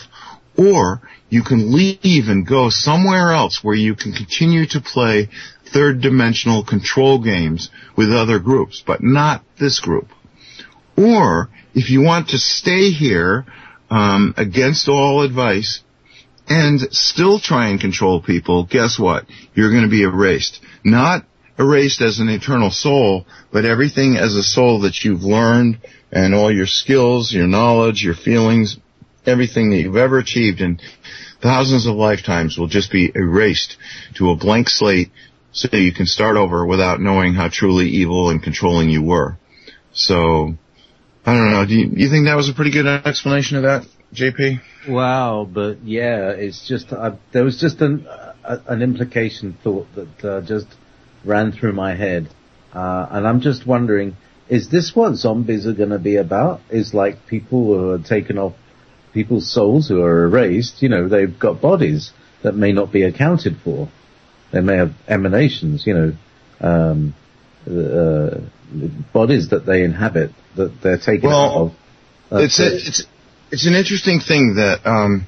Or you can leave and go somewhere else where you can continue to play third-dimensional control games with other groups, but not this group. Or, if you want to stay here against all advice and still try and control people, guess what? You're going to be erased. Not erased as an eternal soul, but everything as a soul that you've learned and all your skills, your knowledge, your feelings, everything that you've ever achieved in thousands of lifetimes will just be erased to a blank slate so you can start over without knowing how truly evil and controlling you were. So, I don't know. Do you think that was a pretty good explanation of that, JP? Wow, but yeah, it's just, there was just an implication thought that just ran through my head. And I'm just wondering, is this what zombies are going to be about? Is like people who are taken off, people's souls who are erased, they've got bodies that may not be accounted for. They may have emanations, bodies that they inhabit, that they're taken out of. It's an interesting thing that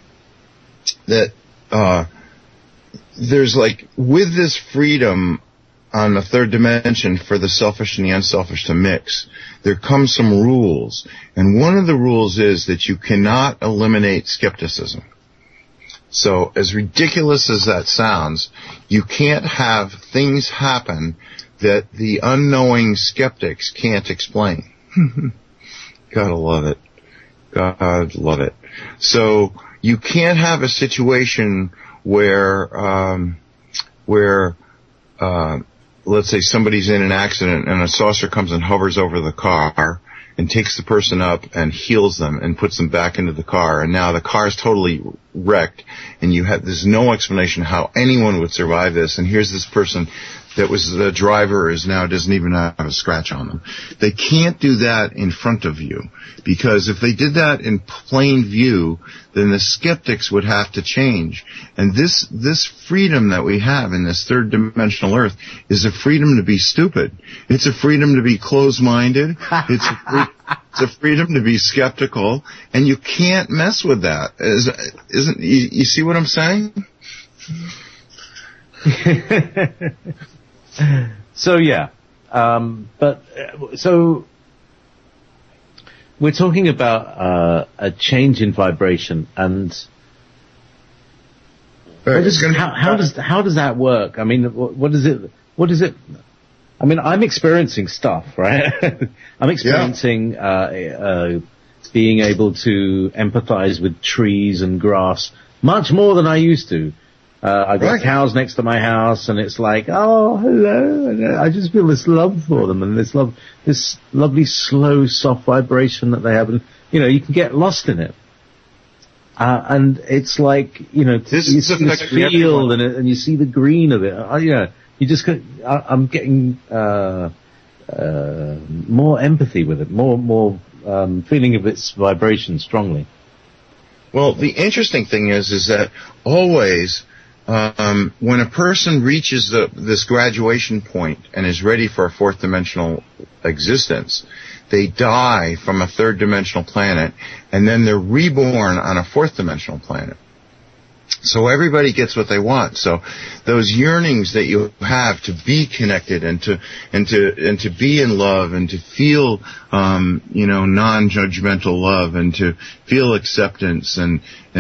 there's like, with this freedom on the third dimension for the selfish and the unselfish to mix, there come some rules. And one of the rules is that you cannot eliminate skepticism. So, as ridiculous as that sounds, you can't have things happen that the unknowing skeptics can't explain. Gotta love it. God love it. So, you can't have a situation where let's say somebody's in an accident and a saucer comes and hovers over the car and takes the person up and heals them and puts them back into the car, and now the car's totally wrecked, and there's no explanation how anyone would survive this, and here's this person that was the driver now doesn't even have a scratch on them. They can't do that in front of you, because if they did that in plain view, then the skeptics would have to change. And this freedom that we have in this third dimensional earth is a freedom to be stupid. It's a freedom to be closed-minded. It's a freedom to be skeptical, and you can't mess with that. You see what I'm saying? So yeah, so we're talking about a change in vibration, and how does that work? I mean, what is it? I mean, I'm experiencing stuff, right? I'm experiencing being able to empathize with trees and grass much more than I used to. I've got cows next to my house, and it's like, oh, hello. And I just feel this love for them, and this lovely, slow, soft vibration that they have. And, you can get lost in it. And it's like, you see this field, and you see the green of it. You just I'm getting more empathy with it, more feeling of its vibration strongly. Well, the interesting thing is that always, when a person reaches this graduation point and is ready for a fourth dimensional existence, they die from a third dimensional planet, and then they're reborn on a fourth dimensional planet. So everybody gets what they want. So those yearnings that you have to be connected and to be in love and to feel, non-judgmental love and to feel acceptance and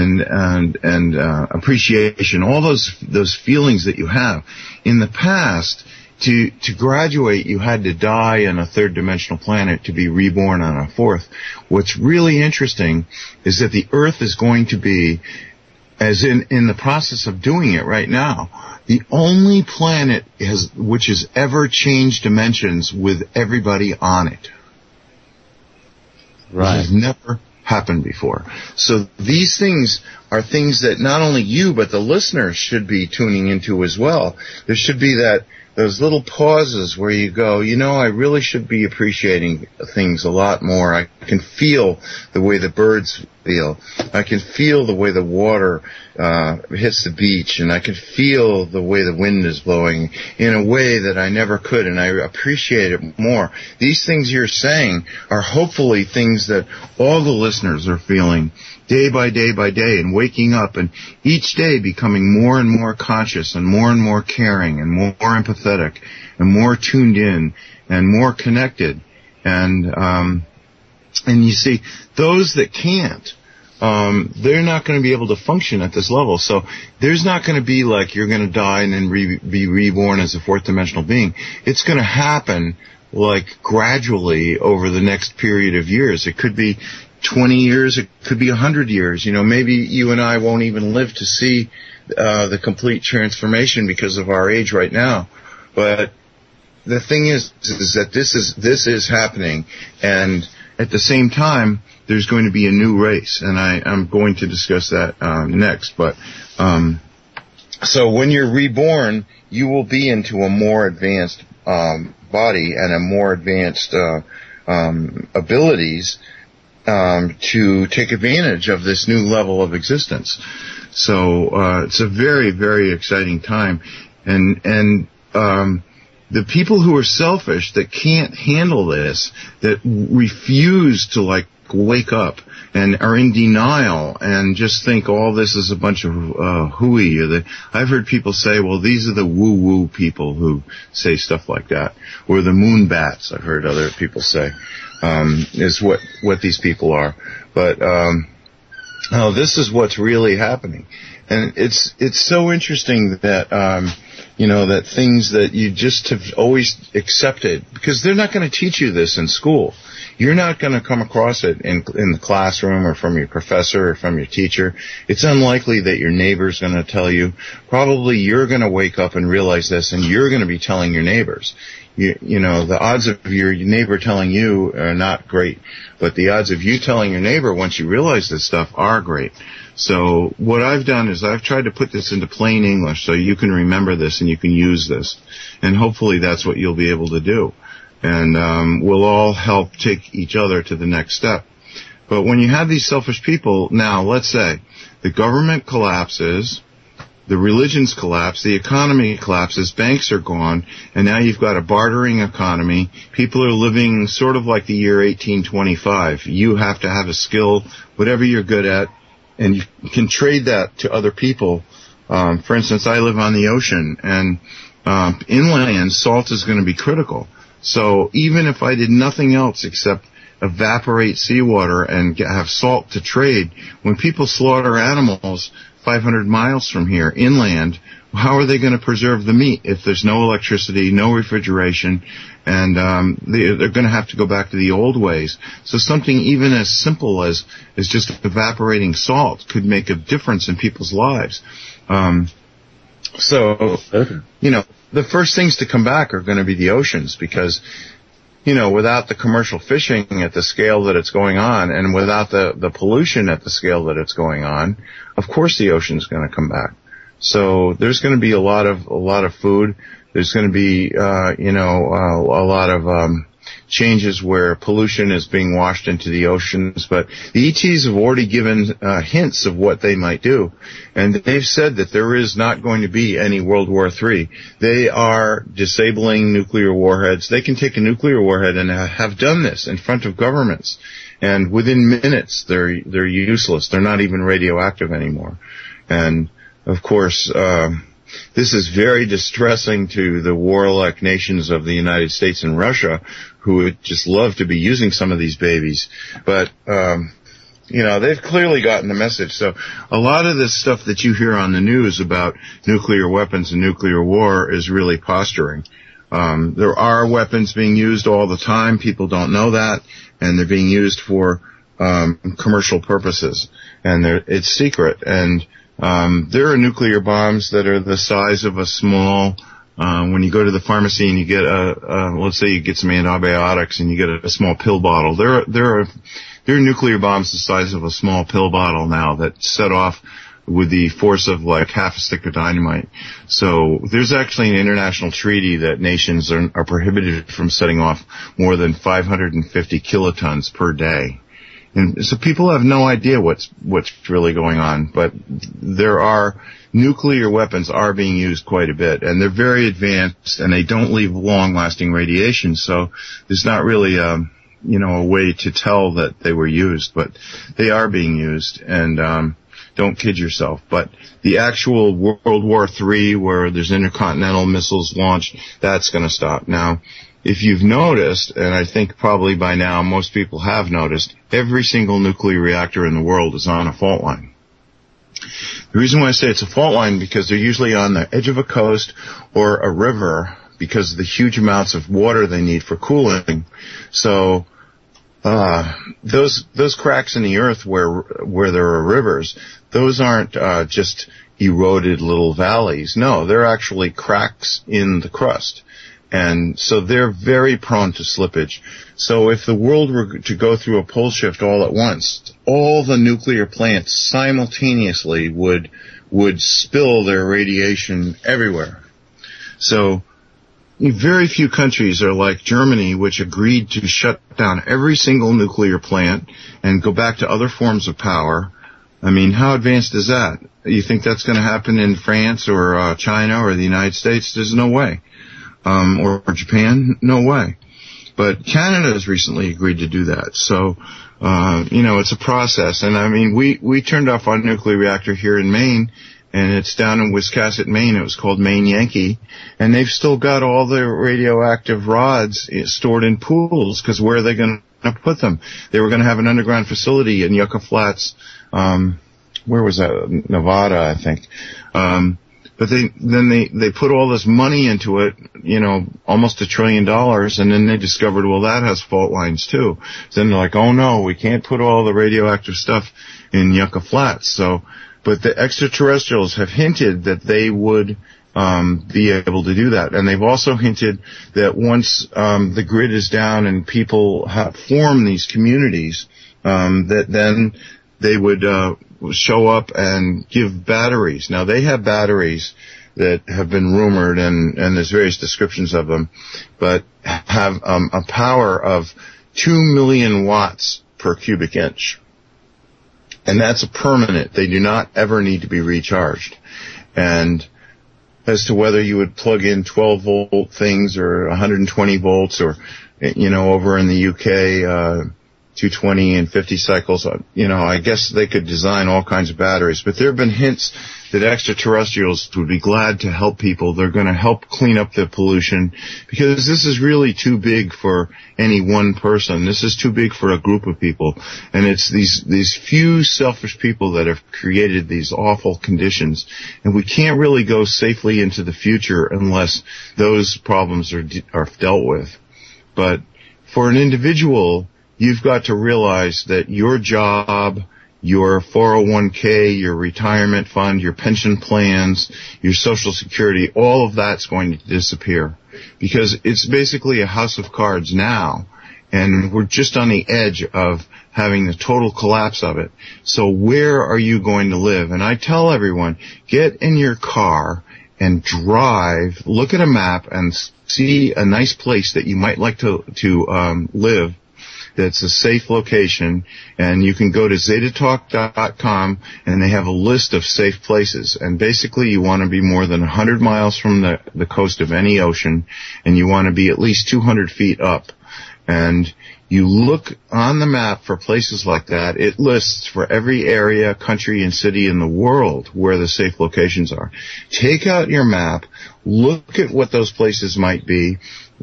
appreciation, all those feelings that you have. In the past, to graduate, you had to die on a third dimensional planet to be reborn on a fourth. What's really interesting is that the Earth is going to be, as in the process of doing it right now, the only planet which has ever changed dimensions with everybody on it. Right. This has never happened before. So these things are things that not only you, but the listeners should be tuning into as well. There should be those little pauses where you go, I really should be appreciating things a lot more. I can feel the way the birds feel. I can feel the way the water hits the beach, and I can feel the way the wind is blowing in a way that I never could, and I appreciate it more. These things you're saying are hopefully things that all the listeners are feeling day by day by day, and waking up and each day becoming more and more conscious and more caring and more empathetic and more tuned in and more connected. And you see, those that can't, they're not going to be able to function at this level. So there's not going to be like you're going to die and then be reborn as a fourth dimensional being. It's going to happen like gradually over the next period of years. It could be 20 years, it could be 100 years. You know, maybe you and I won't even live to see the complete transformation because of our age right now. But the thing is that this is happening, and at the same time, there's going to be a new race, and I'm going to discuss that next. But so when you're reborn, you will be into a more advanced body and a more advanced abilities to take advantage of this new level of existence. So it's a very, very exciting time, and the people who are selfish, that can't handle this, that refuse to like wake up and are in denial and just think all this is a bunch of hooey. I've heard people say, well, these are the woo-woo people who say stuff like that, or the moon bats. I've heard other people say is what these people are. But no, this is what's really happening, and it's so interesting that you know, that things that you just have always accepted, because they're not going to teach you this in school. You're not going to come across it in the classroom or from your professor or from your teacher. It's unlikely that your neighbor's going to tell you. Probably you're going to wake up and realize this, and you're going to be telling your neighbors. You know, the odds of your neighbor telling you are not great, but the odds of you telling your neighbor once you realize this stuff are great. So what I've done is I've tried to put this into plain English so you can remember this and you can use this. And hopefully that's what you'll be able to do. And we'll all help take each other to the next step. But when you have these selfish people, now let's say the government collapses, the religions collapse, the economy collapses, banks are gone, and now you've got a bartering economy. People are living sort of like the year 1825. You have to have a skill, whatever you're good at, and you can trade that to other people. For instance, I live on the ocean, and inland salt is going to be critical. So even if I did nothing else except evaporate seawater and have salt to trade, when people slaughter animals 500 miles from here inland, how are they going to preserve the meat if there's no electricity, no refrigeration, and they're going to have to go back to the old ways? So something even as simple as just evaporating salt could make a difference in people's lives. So, you know, the first things to come back are going to be the oceans, because, you know, without the commercial fishing at the scale that it's going on, and without the pollution at the scale that it's going on, of course the ocean's going to come back. So there's going to be a lot of food. There's going to be, a lot of changes where pollution is being washed into the oceans. But the ETs have already given hints of what they might do, and they've said that there is not going to be any World War III. They are disabling nuclear warheads. They can take a nuclear warhead and have done this in front of governments, and within minutes they're useless. They're not even radioactive anymore. And of course, this is very distressing to the warlike nations of the United States and Russia, who would just love to be using some of these babies. But, they've clearly gotten the message. So a lot of this stuff that you hear on the news about nuclear weapons and nuclear war is really posturing. There are weapons being used all the time. People don't know that. And they're being used for commercial purposes. And it's secret. And there are nuclear bombs that are the size of a small, when you go to the pharmacy and you get let's say you get some antibiotics and you get a small pill bottle. There are nuclear bombs the size of a small pill bottle now that set off with the force of like half a stick of dynamite. So there's actually an international treaty that nations are prohibited from setting off more than 550 kilotons per day. And so people have no idea what's really going on, but nuclear weapons are being used quite a bit, and they're very advanced, and they don't leave long-lasting radiation, so there's not really a way to tell that they were used, but they are being used, and don't kid yourself. But the actual World War III, where there's intercontinental missiles launched, that's going to stop. Now, if you've noticed, and I think probably by now most people have noticed, every single nuclear reactor in the world is on a fault line. The reason why I say it's a fault line because they're usually on the edge of a coast or a river because of the huge amounts of water they need for cooling. So those cracks in the earth where there are rivers, those aren't just eroded little valleys. No, they're actually cracks in the crust. And so they're very prone to slippage. So if the world were to go through a pole shift all at once, all the nuclear plants simultaneously would spill their radiation everywhere. So very few countries are like Germany, which agreed to shut down every single nuclear plant and go back to other forms of power. I mean, how advanced is that? You think that's going to happen in France or China or the United States? There's no way. Or Japan? No way. But Canada has recently agreed to do that. So, it's a process. And I mean, we turned off our nuclear reactor here in Maine, and it's down in Wiscasset, Maine. It was called Maine Yankee. And they've still got all the radioactive rods stored in pools, because where are they going to put them? They were going to have an underground facility in Yucca Flats, where was that? Nevada, I think. But they put all this money into it, almost $1 trillion, and then they discovered, well, that has fault lines too. Then they're like, oh no, we can't put all the radioactive stuff in Yucca Flats. So, but the extraterrestrials have hinted that they would be able to do that, and they've also hinted that once the grid is down and people form these communities, that then they would show up and give batteries. Now, they have batteries that have been rumored, and there's various descriptions of them, but have a power of 2 million watts per cubic inch. And that's a permanent. They do not ever need to be recharged. And as to whether you would plug in 12-volt things or 120 volts or, over in the UK, 220 and 50 cycles, I guess they could design all kinds of batteries. But there have been hints that extraterrestrials would be glad to help people. They're going to help clean up the pollution, because this is really too big for any one person. This is too big for a group of people. And it's these few selfish people that have created these awful conditions. And we can't really go safely into the future unless those problems are dealt with. But for an individual, you've got to realize that your job, your 401k, your retirement fund, your pension plans, your Social Security, all of that's going to disappear, because it's basically a house of cards now, and we're just on the edge of having the total collapse of it. So where are you going to live? And I tell everyone, get in your car and drive, look at a map and see a nice place that you might like to live, that's a safe location, and you can go to zetatalk.com, and they have a list of safe places. And basically you want to be more than 100 miles from the coast of any ocean, and you want to be at least 200 feet up. And you look on the map for places like that. It lists for every area, country, and city in the world where the safe locations are. Take out your map, look at what those places might be,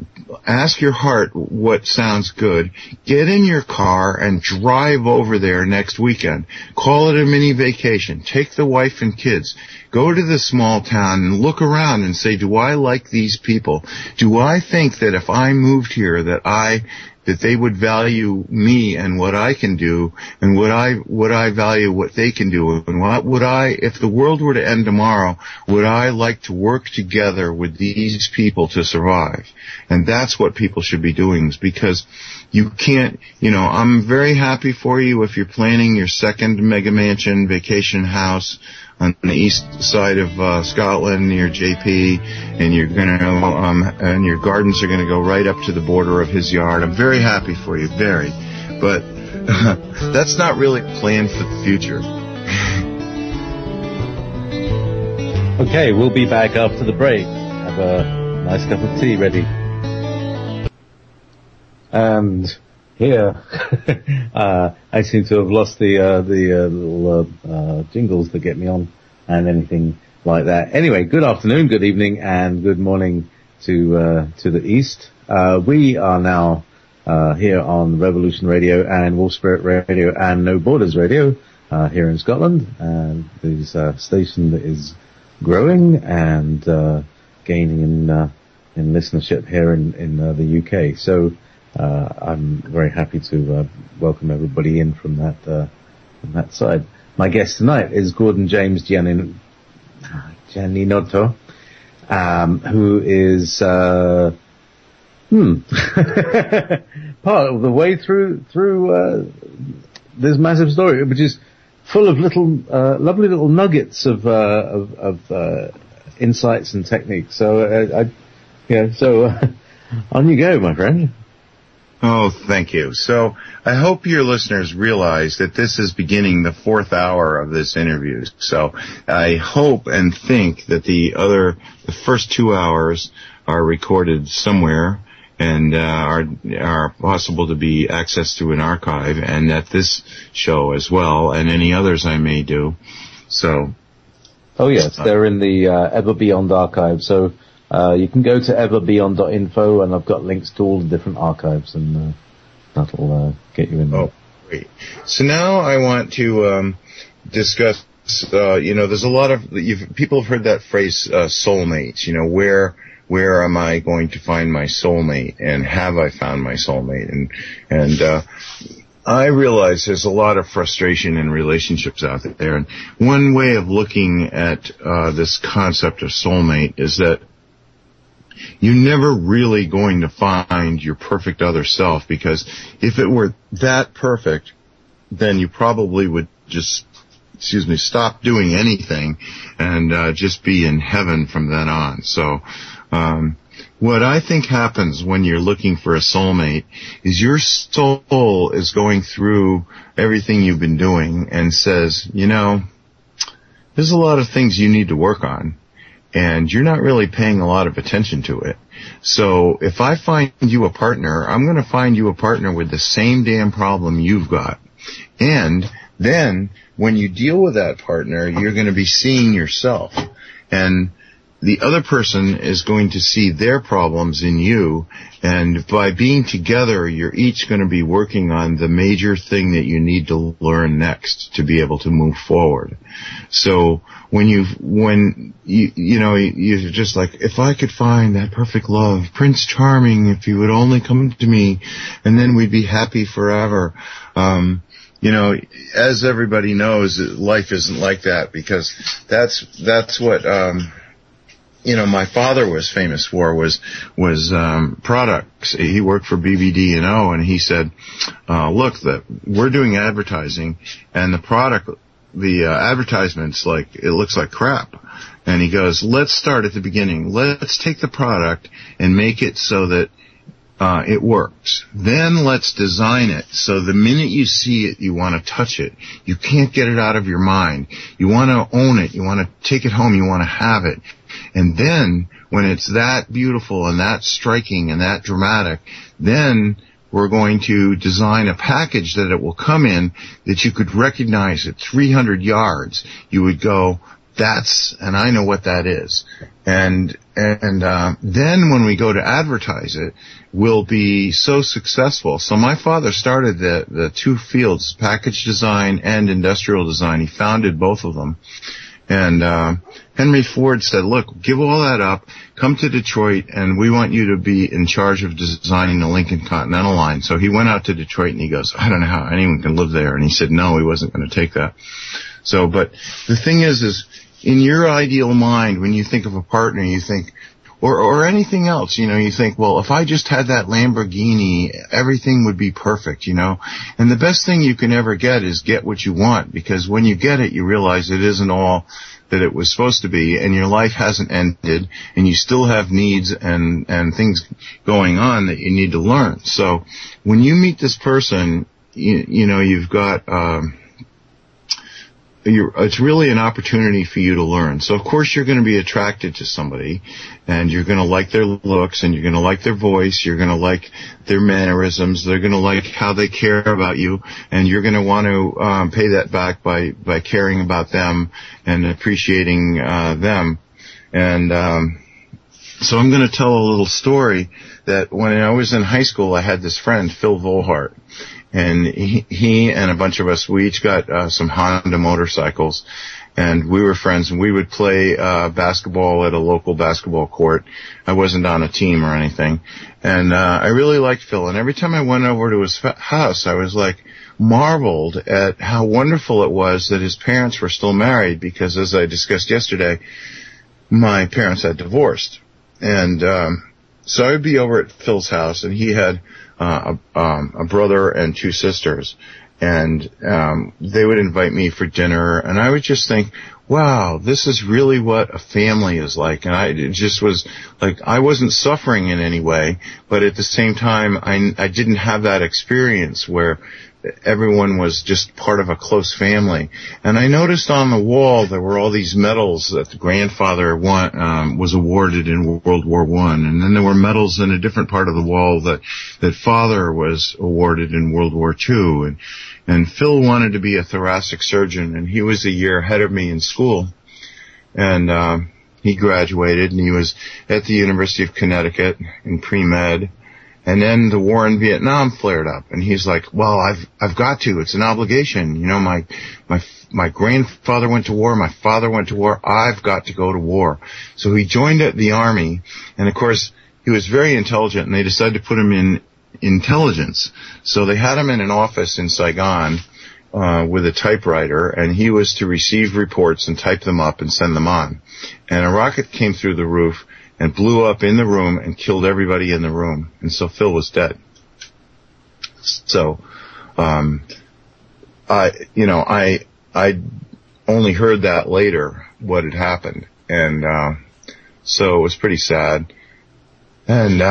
ask your heart what sounds good, get in your car and drive over there next weekend. Call it a mini vacation. Take the wife and kids. Go to the small town and look around and say, do I like these people? Do I think that if I moved here that they would value me and what I can do, and would I value what they can do, and what would I, if the world were to end tomorrow, would I like to work together with these people to survive? And that's what people should be doing, because you can't, I'm very happy for you if you're planning your second mega mansion vacation house on the east side of Scotland near JP, and you're gonna and your gardens are gonna go right up to the border of his yard. I'm very happy for you, very. But that's not really planned for the future. Okay, we'll be back after the break. Have a nice cup of tea ready. And here, I seem to have lost the little jingles that get me on and anything like that. Anyway, good afternoon, good evening, and good morning to the east. We are now here on Revolution Radio and Wolf Spirit Radio and No Borders Radio here in Scotland, and this station is growing and gaining in listenership here in the UK. So I'm very happy to welcome everybody in from that side. My guest tonight is Gordon James Gianinotto, who is part of the way through this massive story, which is full of little lovely little nuggets of insights and techniques. So on you go, my friend. Oh, thank you. So I hope your listeners realize that this is beginning the 4th hour of this interview. So I hope and think that the first 2 hours are recorded somewhere and are possible to be accessed through an archive, and that this show as well, and any others I may do. So. Oh yes, they're in the Ever Beyond archive. So you can go to everbeyond.info, and I've got links to all the different archives, and that'll get you in there. Oh, great. So now I want to discuss. There's a lot of people have heard that phrase, soulmates. Where am I going to find my soulmate, and have I found my soulmate? And I realize there's a lot of frustration in relationships out there. And one way of looking at this concept of soulmate is that you're never really going to find your perfect other self, because if it were that perfect, then you probably would just, stop doing anything and just be in heaven from then on. So what I think happens when you're looking for a soulmate is your soul is going through everything you've been doing and says, there's a lot of things you need to work on, and you're not really paying a lot of attention to it. So if I find you a partner, I'm going to find you a partner with the same damn problem you've got. And then when you deal with that partner, you're going to be seeing yourself. And the other person is going to see their problems in you, and by being together, you're each going to be working on the major thing that you need to learn next to be able to move forward. So when you're just like, if I could find that perfect love, Prince Charming, if he would only come to me, and then we'd be happy forever. As everybody knows, life isn't like that, because that's what my father was famous for was products. He worked for BBD&O, and he said, look, we're doing advertising, and the advertisements, it looks like crap. And he goes, let's start at the beginning. Let's take the product and make it so that it works. Then let's design it so the minute you see it, you want to touch it. You can't get it out of your mind. You want to own it. You want to take it home. You want to have it. And then when it's that beautiful and that striking and that dramatic, then we're going to design a package that it will come in that you could recognize at 300 yards. You would go, and I know what that is. And then when we go to advertise it, we'll be so successful. So my father started the two fields, package design and industrial design. He founded both of them. And Henry Ford said, look, give all that up, come to Detroit, and we want you to be in charge of designing the Lincoln Continental Line. So he went out to Detroit, and he goes, I don't know how anyone can live there. And he said, no, he wasn't going to take that. So, but the thing is in your ideal mind, when you think of a partner, you think, or anything else, you think, well, if I just had that Lamborghini, everything would be perfect, And the best thing you can ever get is get what you want, because when you get it, you realize it isn't all that it was supposed to be, and your life hasn't ended, and you still have needs and things going on that you need to learn. So when you meet this person, you've got, it's really an opportunity for you to learn. So of course you're going to be attracted to somebody, and you're going to like their looks, and you're going to like their voice, you're going to like their mannerisms, they're going to like how they care about you, and you're going to want to pay that back by caring about them and appreciating them. And so I'm going to tell a little story that when I was in high school, I had this friend, Phil Volhart. And he and a bunch of us, we each got some Honda motorcycles, and we were friends, and we would play basketball at a local basketball court. I wasn't on a team or anything. And I really liked Phil, and every time I went over to his house, I was like marveled at how wonderful it was that his parents were still married, because as I discussed yesterday, my parents had divorced. And so I would be over at Phil's house, and he had a brother and two sisters, and they would invite me for dinner, and I would just think, wow, this is really what a family is like. And it just was like, I wasn't suffering in any way, but at the same time, I didn't have that experience where everyone was just part of a close family. And I noticed on the wall there were all these medals that the grandfather was awarded in World War I, and then there were medals in a different part of the wall that father was awarded in World War II. And Phil wanted to be a thoracic surgeon, and he was a year ahead of me in school. And he graduated, and he was at the University of Connecticut in pre-med. And then the war in Vietnam flared up, and he's like, well, I've got to. It's an obligation. You know, my grandfather went to war. My father went to war. I've got to go to war. So he joined the Army, and of course, he was very intelligent, and they decided to put him in intelligence. So they had him in an office in Saigon with a typewriter, and he was to receive reports and type them up and send them on. And a rocket came through the roof and blew up in the room and killed everybody in the room. And so Phil was dead. So, I only heard that later, what had happened. And, so it was pretty sad. And,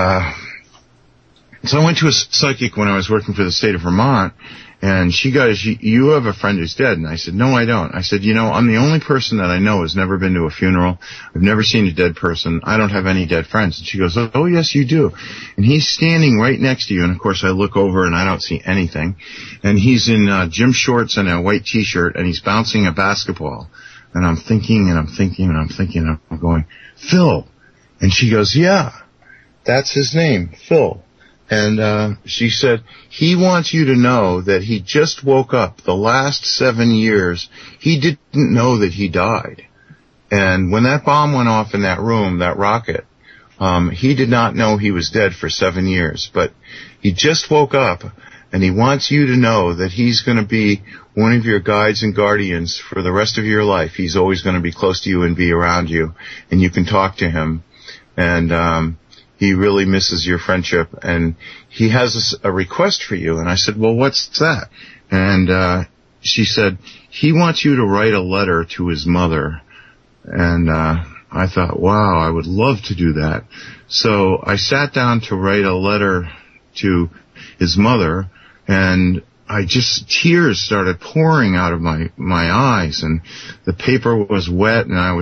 so I went to a psychic when I was working for the state of Vermont, and she goes, you have a friend who's dead. And I said, no, I don't. I said, I'm the only person that I know who's never been to a funeral. I've never seen a dead person. I don't have any dead friends. And she goes, oh, yes, you do. And he's standing right next to you. And of course I look over and I don't see anything. And he's in gym shorts and a white t-shirt, and he's bouncing a basketball. And I'm thinking, and I'm going, Phil. And she goes, yeah, that's his name, Phil. And she said, he wants you to know that he just woke up. The last 7 years, he didn't know that he died. And when that bomb went off in that room, that rocket, he did not know he was dead for 7 years. But he just woke up, and he wants you to know that he's going to be one of your guides and guardians for the rest of your life. He's always going to be close to you and be around you, and you can talk to him. And he really misses your friendship, and he has a request for you. And I said, well, what's that? And she said, he wants you to write a letter to his mother. And I thought, wow, I would love to do that. So I sat down to write a letter to his mother, and tears started pouring out of my eyes, and the paper was wet, and I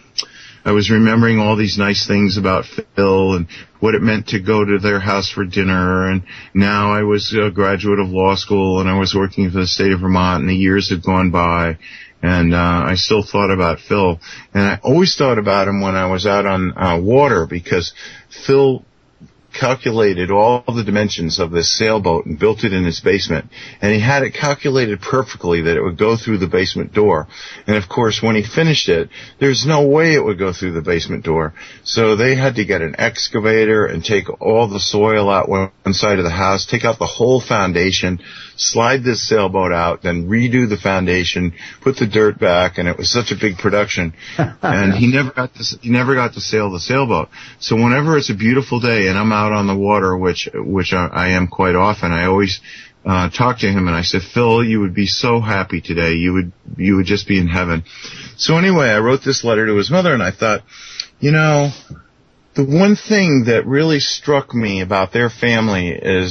was remembering all these nice things about Phil and what it meant to go to their house for dinner. And now I was a graduate of law school, and I was working for the state of Vermont, and the years had gone by. And I still thought about Phil. And I always thought about him when I was out on water, because Phil calculated all the dimensions of this sailboat and built it in his basement. And he had it calculated perfectly that it would go through the basement door. And of course, when he finished it, there's no way it would go through the basement door. So they had to get an excavator and take all the soil out one side of the house, take out the whole foundation, slide this sailboat out, then redo the foundation, put the dirt back, and it was such a big production. And he never got to sail the sailboat. So whenever it's a beautiful day and I'm out on the water, which I am quite often, I always talk to him, and I said, Phil, you would be so happy today. You would just be in heaven. So anyway, I wrote this letter to his mother, and I thought, the one thing that really struck me about their family is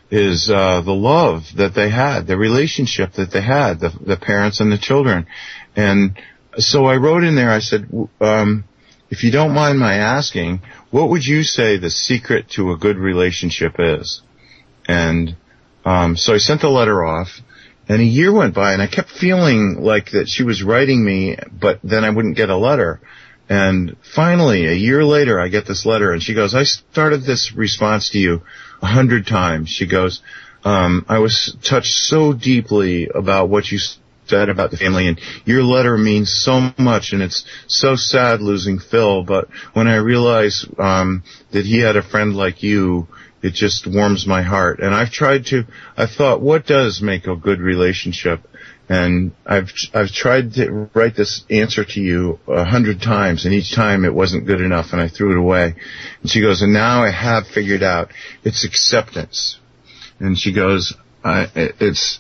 is the love that they had, the relationship that they had, the parents and the children. And so I wrote in there, I said, if you don't mind my asking, what would you say the secret to a good relationship is? And so I sent the letter off, and a year went by, and I kept feeling like that she was writing me, but then I wouldn't get a letter. And finally, a year later, I get this letter, and she goes, I started this response to you 100 times. She goes, I was touched so deeply about what you said about the family, and your letter means so much, and it's so sad losing Phil, but when I realize that he had a friend like you, it just warms my heart. And I thought, what does make a good relationship? And I've tried to write this answer to you 100 times, and each time it wasn't good enough, and I threw it away. And she goes, and now I have figured out it's acceptance. And she goes, it's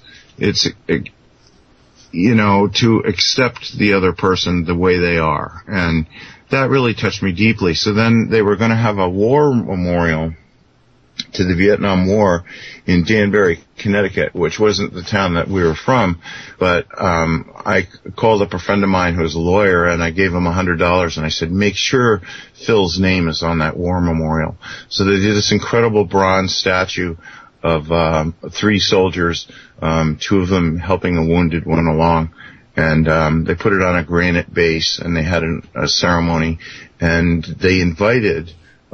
to accept the other person the way they are. And that really touched me deeply. So then they were going to have a war memorial to the Vietnam War in Danbury, Connecticut, which wasn't the town that we were from, but I called up a friend of mine who was a lawyer, and I gave him $100, and I said, make sure Phil's name is on that war memorial. So they did this incredible bronze statue of 3 soldiers, 2 of them helping a wounded one along, and they put it on a granite base, and they had a ceremony, and they invited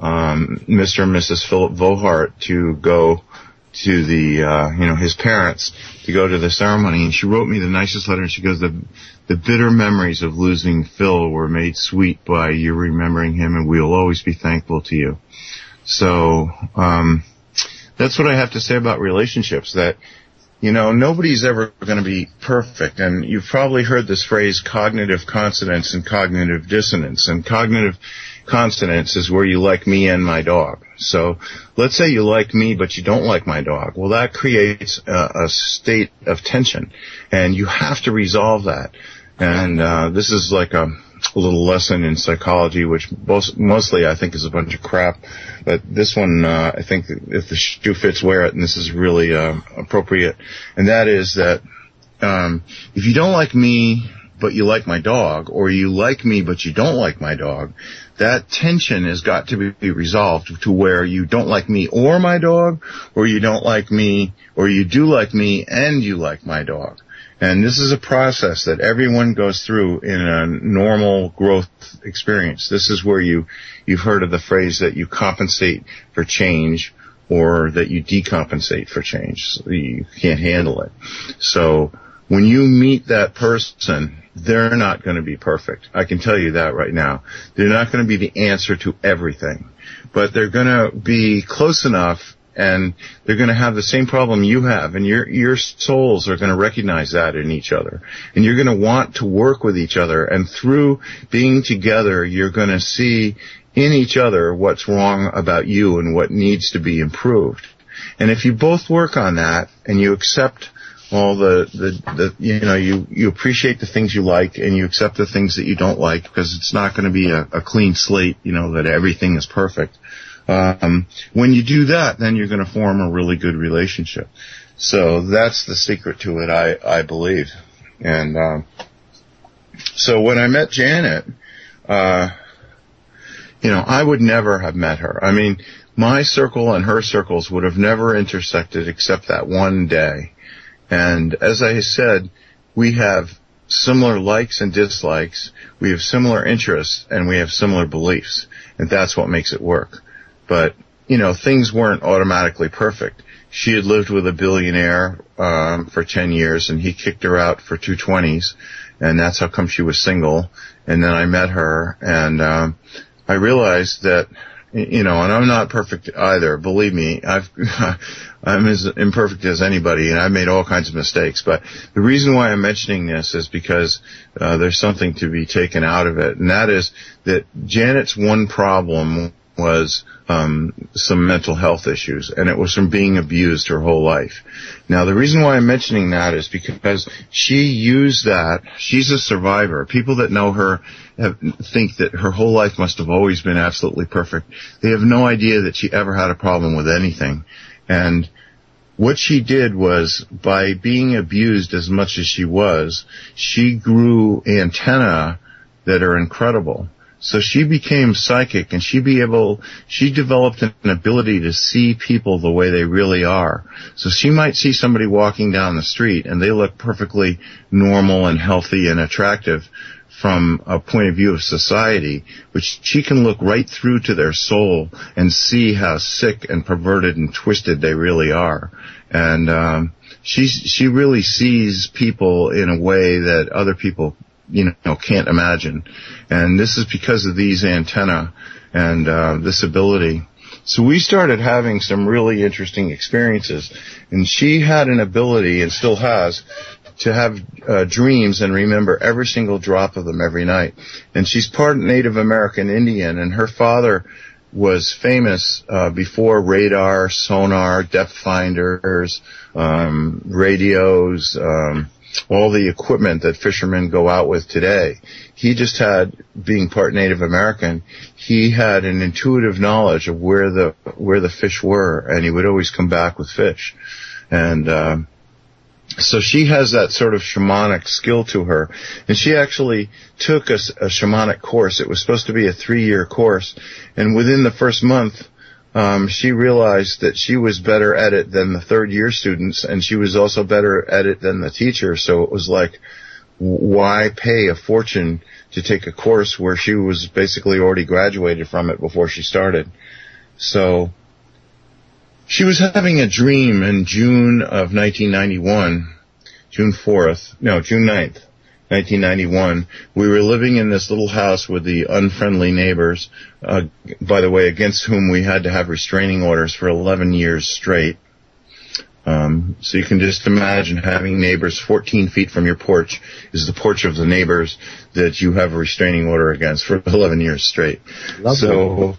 Mr. and Mrs. Philip Vohart to go to the, his parents to go to the ceremony. And she wrote me the nicest letter, and she goes, the bitter memories of losing Phil were made sweet by you remembering him, and we'll always be thankful to you. So, that's what I have to say about relationships, that, nobody's ever going to be perfect. And you've probably heard this phrase, cognitive consonance and cognitive dissonance. And cognitive consonance is where you like me and my dog. So let's say you like me, but you don't like my dog. Well, that creates a state of tension, and you have to resolve that. And this is like a little lesson in psychology, which mostly I think is a bunch of crap. But this one, I think that if the shoe fits, wear it, and this is really appropriate. And that is that if you don't like me, but you like my dog, or you like me, but you don't like my dog, that tension has got to be resolved to where you don't like me or my dog, or you don't like me, or you do like me and you like my dog. And this is a process that everyone goes through in a normal growth experience. This is where you've heard of the phrase that you compensate for change, or that you decompensate for change. So you can't handle it. So when you meet that person, they're not going to be perfect. I can tell you that right now. They're not going to be the answer to everything, but they're going to be close enough, and they're going to have the same problem you have, and your souls are going to recognize that in each other, and you're going to want to work with each other, and through being together, you're going to see in each other what's wrong about you and what needs to be improved. And if you both work on that, and you accept all you appreciate the things you like, and you accept the things that you don't like, because it's not going to be a clean slate, that everything is perfect. When you do that, then you're going to form a really good relationship. So that's the secret to it, I believe. And, so when I met Janet, I would never have met her. I mean, my circle and her circles would have never intersected except that one day. And as I said, we have similar likes and dislikes, we have similar interests, and we have similar beliefs. And that's what makes it work. But, things weren't automatically perfect. She had lived with a billionaire for 10 years, and he kicked her out for 2 20s, and that's how come she was single. And then I met her, and I realized that, and I'm not perfect either. Believe me, I'm as imperfect as anybody, and I've made all kinds of mistakes. But the reason why I'm mentioning this is because there's something to be taken out of it, and that is that Janet's one problem was some mental health issues, and it was from being abused her whole life. Now, the reason why I'm mentioning that is because she used that. She's a survivor. People that know her think that her whole life must have always been absolutely perfect. They have no idea that she ever had a problem with anything. And what she did was, by being abused as much as she was, she grew antennae that are incredible. So she became psychic, and she developed an ability to see people the way they really are. So she might see somebody walking down the street and they look perfectly normal and healthy and attractive from a point of view of society, which she can look right through to their soul and see how sick and perverted and twisted they really are. And she really sees people in a way that other people can't imagine. And this is because of these antennae and this ability. So we started having some really interesting experiences. And she had an ability, and still has, to have dreams and remember every single drop of them every night. And she's part Native American Indian, and her father was famous before radar, sonar, depth finders, radios, all the equipment that fishermen go out with today. He just had, being part Native American, he had an intuitive knowledge of where the fish were, and he would always come back with fish. And so she has that sort of shamanic skill to her. And she actually took a shamanic course. It was supposed to be a 3-year course. And within the first month, she realized that she was better at it than the third-year students, and she was also better at it than the teacher. So it was like, why pay a fortune to take a course where she was basically already graduated from it before she started? So she was having a dream in June of 1991, June 9th. 1991, we were living in this little house with the unfriendly neighbors, by the way, against whom we had to have restraining orders for 11 years straight. So you can just imagine having neighbors 14 feet from your porch is the porch of the neighbors that you have a restraining order against for 11 years straight. Lovely. So,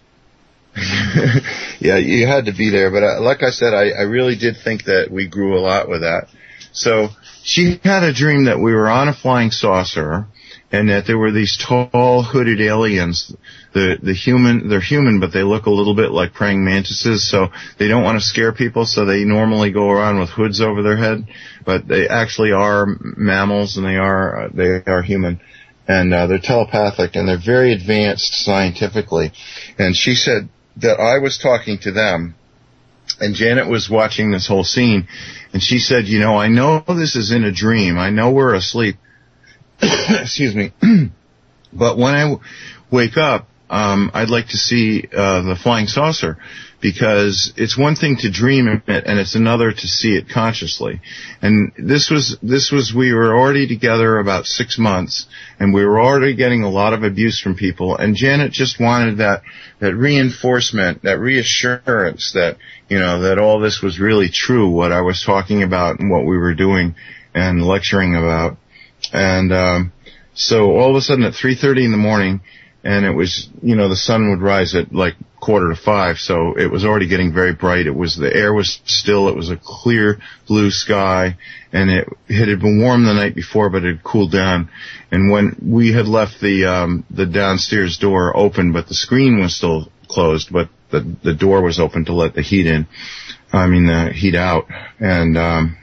yeah, you had to be there. But like I said, I really did think that we grew a lot with that. So she had a dream that we were on a flying saucer, and that there were these tall, hooded aliens. They're human, but they look a little bit like praying mantises, so they don't want to scare people, so they normally go around with hoods over their head, but they actually are mammals, and they are human. And they're telepathic, and they're very advanced scientifically. And she said that I was talking to them, and Janet was watching this whole scene, and she said, I know this is in a dream. I know we're asleep. Excuse me. But when I wake up, I'd like to see the flying saucer, because it's one thing to dream it, and it's another to see it consciously. And this was we were already together about 6 months, and we were already getting a lot of abuse from people, and Janet just wanted that reinforcement, that reassurance that, that all this was really true, what I was talking about and what we were doing and lecturing about. And so all of a sudden at 3:30 in the morning, and it was, the sun would rise at like 4:45, so it was already getting very bright. The air was still, it was a clear blue sky, and it had been warm the night before, but it had cooled down. And when we had left the downstairs door open, but the screen was still closed, but the door was open to let the heat in. The heat out. And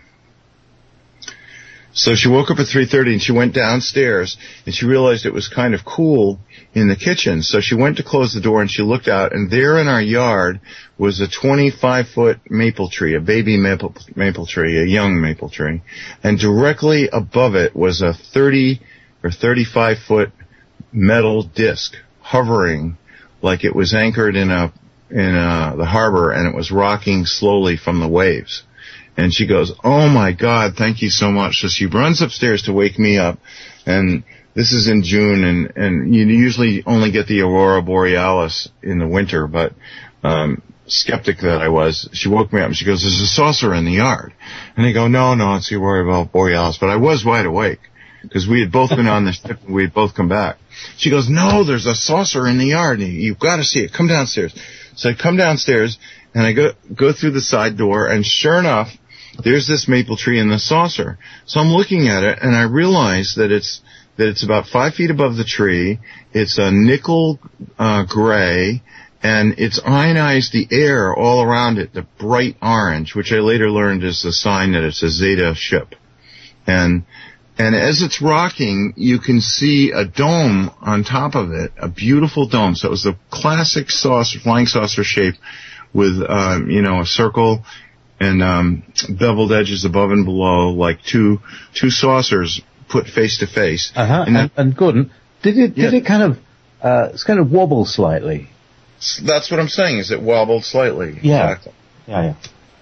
so she woke up at 3:30, and she went downstairs, and she realized it was kind of cool in the kitchen. So she went to close the door, and she looked out, and there in our yard was a 25-foot maple tree, a baby maple tree, a young maple tree. And directly above it was a 30 or 35-foot metal disc hovering like it was anchored in the harbor, and it was rocking slowly from the waves. And she goes, "Oh my God, thank you so much." So she runs upstairs to wake me up, and this is in June, and you usually only get the aurora borealis in the winter, but skeptic that I was, she woke me up and she goes, "There's a saucer in the yard." And I go, No, it's the aurora borealis. But I was wide awake, because we had both been on the ship and we had both come back. She goes, "No, there's a saucer in the yard. You've got to see it. Come downstairs." So I come downstairs, and I go through the side door, and sure enough, there's this maple tree in the saucer. So I'm looking at it, and I realize that it's about 5 feet above the tree. It's a nickel gray, and it's ionized the air all around it, the bright orange, which I later learned is the sign that it's a Zeta ship. And as it's rocking, you can see a dome on top of it, a beautiful dome. So it was the classic flying saucer shape with, a circle and beveled edges above and below, like two saucers put face to face. And Gordon, did it kind of it's kind of wobble slightly? That's what I'm saying. Is it wobbled slightly? Yeah. Exactly. Yeah.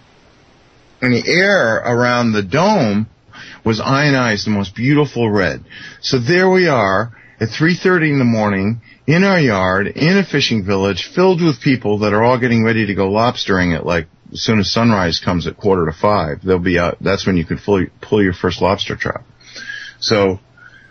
And the air around the dome was ionized the most beautiful red. So there we are at 3:30 in the morning in our yard in a fishing village filled with people that are all getting ready to go lobstering at like as soon as sunrise comes at 4:45. They'll be out. That's when you could pull your first lobster trap. So,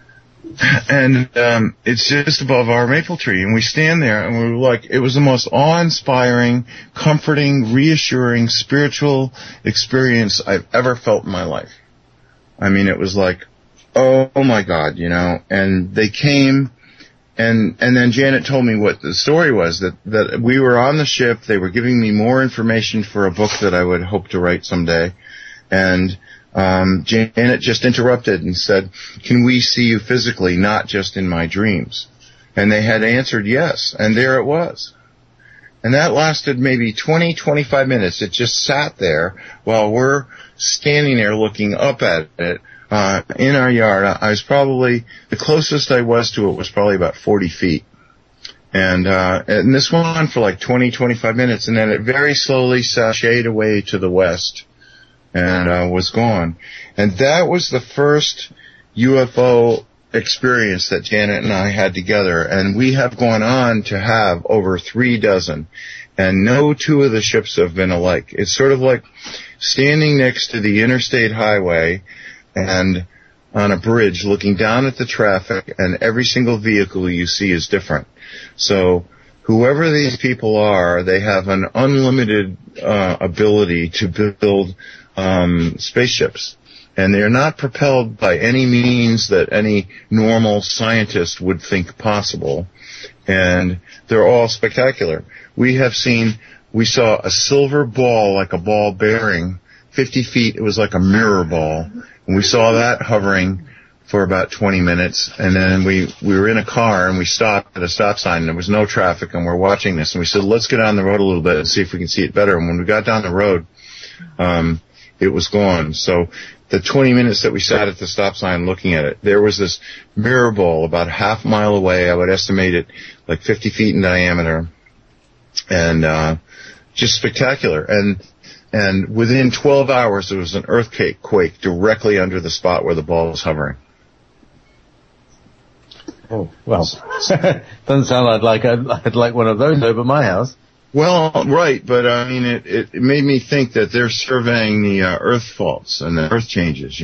and it's just above our maple tree, and we stand there, and we were like, it was the most awe-inspiring, comforting, reassuring, spiritual experience I've ever felt in my life. I mean, it was like, oh my God, and they came, and then Janet told me what the story was, that we were on the ship, they were giving me more information for a book that I would hope to write someday, and Janet just interrupted and said, can we see you physically, not just in my dreams? And they had answered yes, and there it was. And that lasted maybe 20, 25 minutes. It just sat there while we're standing there looking up at it in our yard. I was probably, the closest I was to it was probably about 40 feet. And this went on for like 20, 25 minutes, and then it very slowly sashayed away to the west and was gone. And that was the first UFO experience that Janet and I had together, and we have gone on to have over 3 dozen, and no two of the ships have been alike. It's sort of like standing next to the interstate highway and on a bridge looking down at the traffic, and every single vehicle you see is different. So whoever these people are, they have an unlimited ability to build spaceships. And they are not propelled by any means that any normal scientist would think possible. And they're all spectacular. We saw a silver ball, like a ball bearing 50 feet. It was like a mirror ball. And we saw that hovering for about 20 minutes. And then we were in a car and we stopped at a stop sign and there was no traffic and we're watching this. And we said, let's get on the road a little bit and see if we can see it better. And when we got down the road, it was gone. So the 20 minutes that we sat at the stop sign looking at it, there was this mirror ball about half a mile away. I would estimate it like 50 feet in diameter, and just spectacular. And within 12 hours, there was an earthquake directly under the spot where the ball was hovering. Oh, well, doesn't sound like I'd like one of those over my house. Well, right, but I mean, it made me think that they're surveying the Earth faults and the Earth changes,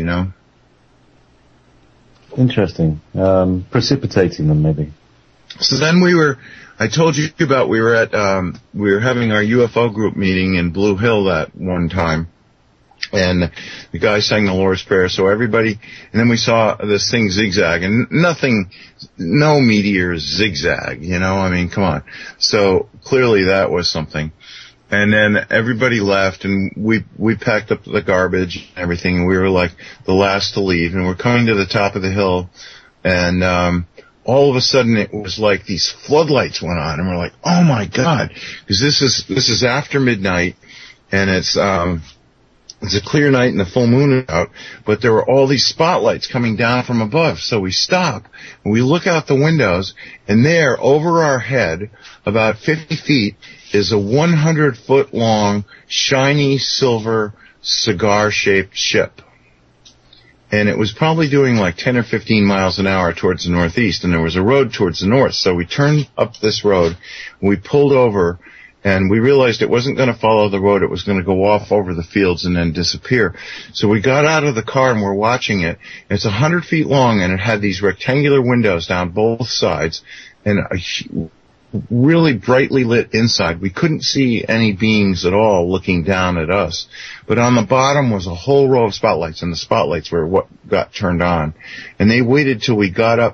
Interesting. Precipitating them, maybe. So then I told you about we were having our UFO group meeting in Blue Hill that one time, and the guy sang the Lord's Prayer, so everybody, and then we saw this thing zigzag, and no meteors zigzag, I mean, come on. So clearly that was something. And then everybody left, and we packed up the garbage and everything, and we were like the last to leave, and we're coming to the top of the hill, and all of a sudden it was like these floodlights went on, and we're like, oh my God, because this is after midnight, and it's a clear night and the full moon is out, but there were all these spotlights coming down from above. So we stop and we look out the windows, and there over our head, about 50 feet, is a 100-foot long, shiny silver cigar-shaped ship. And it was probably doing like 10 or 15 miles an hour towards the northeast, and there was a road towards the north. So we turned up this road, and we pulled over, and we realized it wasn't going to follow the road. It was going to go off over the fields and then disappear. So we got out of the car and we're watching it. It's 100 feet long, and it had these rectangular windows down both sides and a really brightly lit inside. We couldn't see any beings at all looking down at us. But on the bottom was a whole row of spotlights, and the spotlights were what got turned on. And they waited till we got up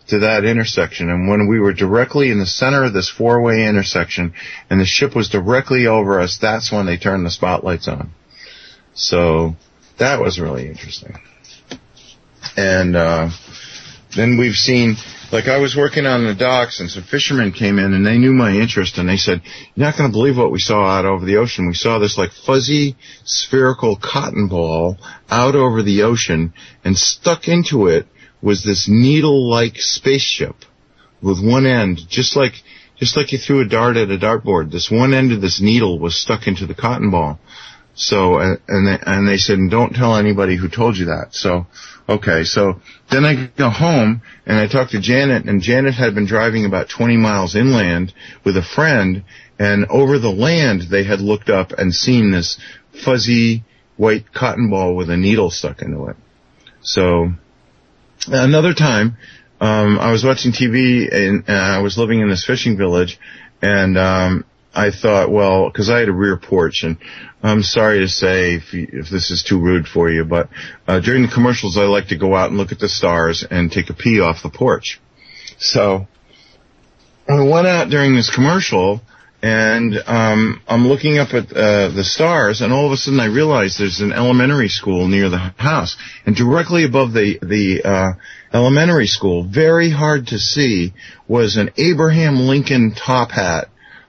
to that intersection. And when we were directly in the center of this four-way intersection and the ship was directly over us, that's when they turned the spotlights on. So that was really interesting. And then we've seen, like I was working on the docks and some fishermen came in and they knew my interest and they said, you're not going to believe what we saw out over the ocean. We saw this like fuzzy spherical cotton ball out over the ocean, and stuck into it was this needle-like spaceship with one end, just like you threw a dart at a dartboard. This one end of this needle was stuck into the cotton ball. So, and they said, don't tell anybody who told you that. So, okay, so then I go home and I talked to Janet, and Janet had been driving about 20 miles inland with a friend, and over the land they had looked up and seen this fuzzy white cotton ball with a needle stuck into it. So, another time, I was watching TV and I was living in this fishing village, and I thought, well, because I had a rear porch, and I'm sorry to say if this is too rude for you, but during the commercials I like to go out and look at the stars and take a pee off the porch. So I went out during this commercial, and I'm looking up at the stars, and all of a sudden I realized there's an elementary school near the house, and directly above the elementary school, very hard to see, was an Abraham Lincoln top hat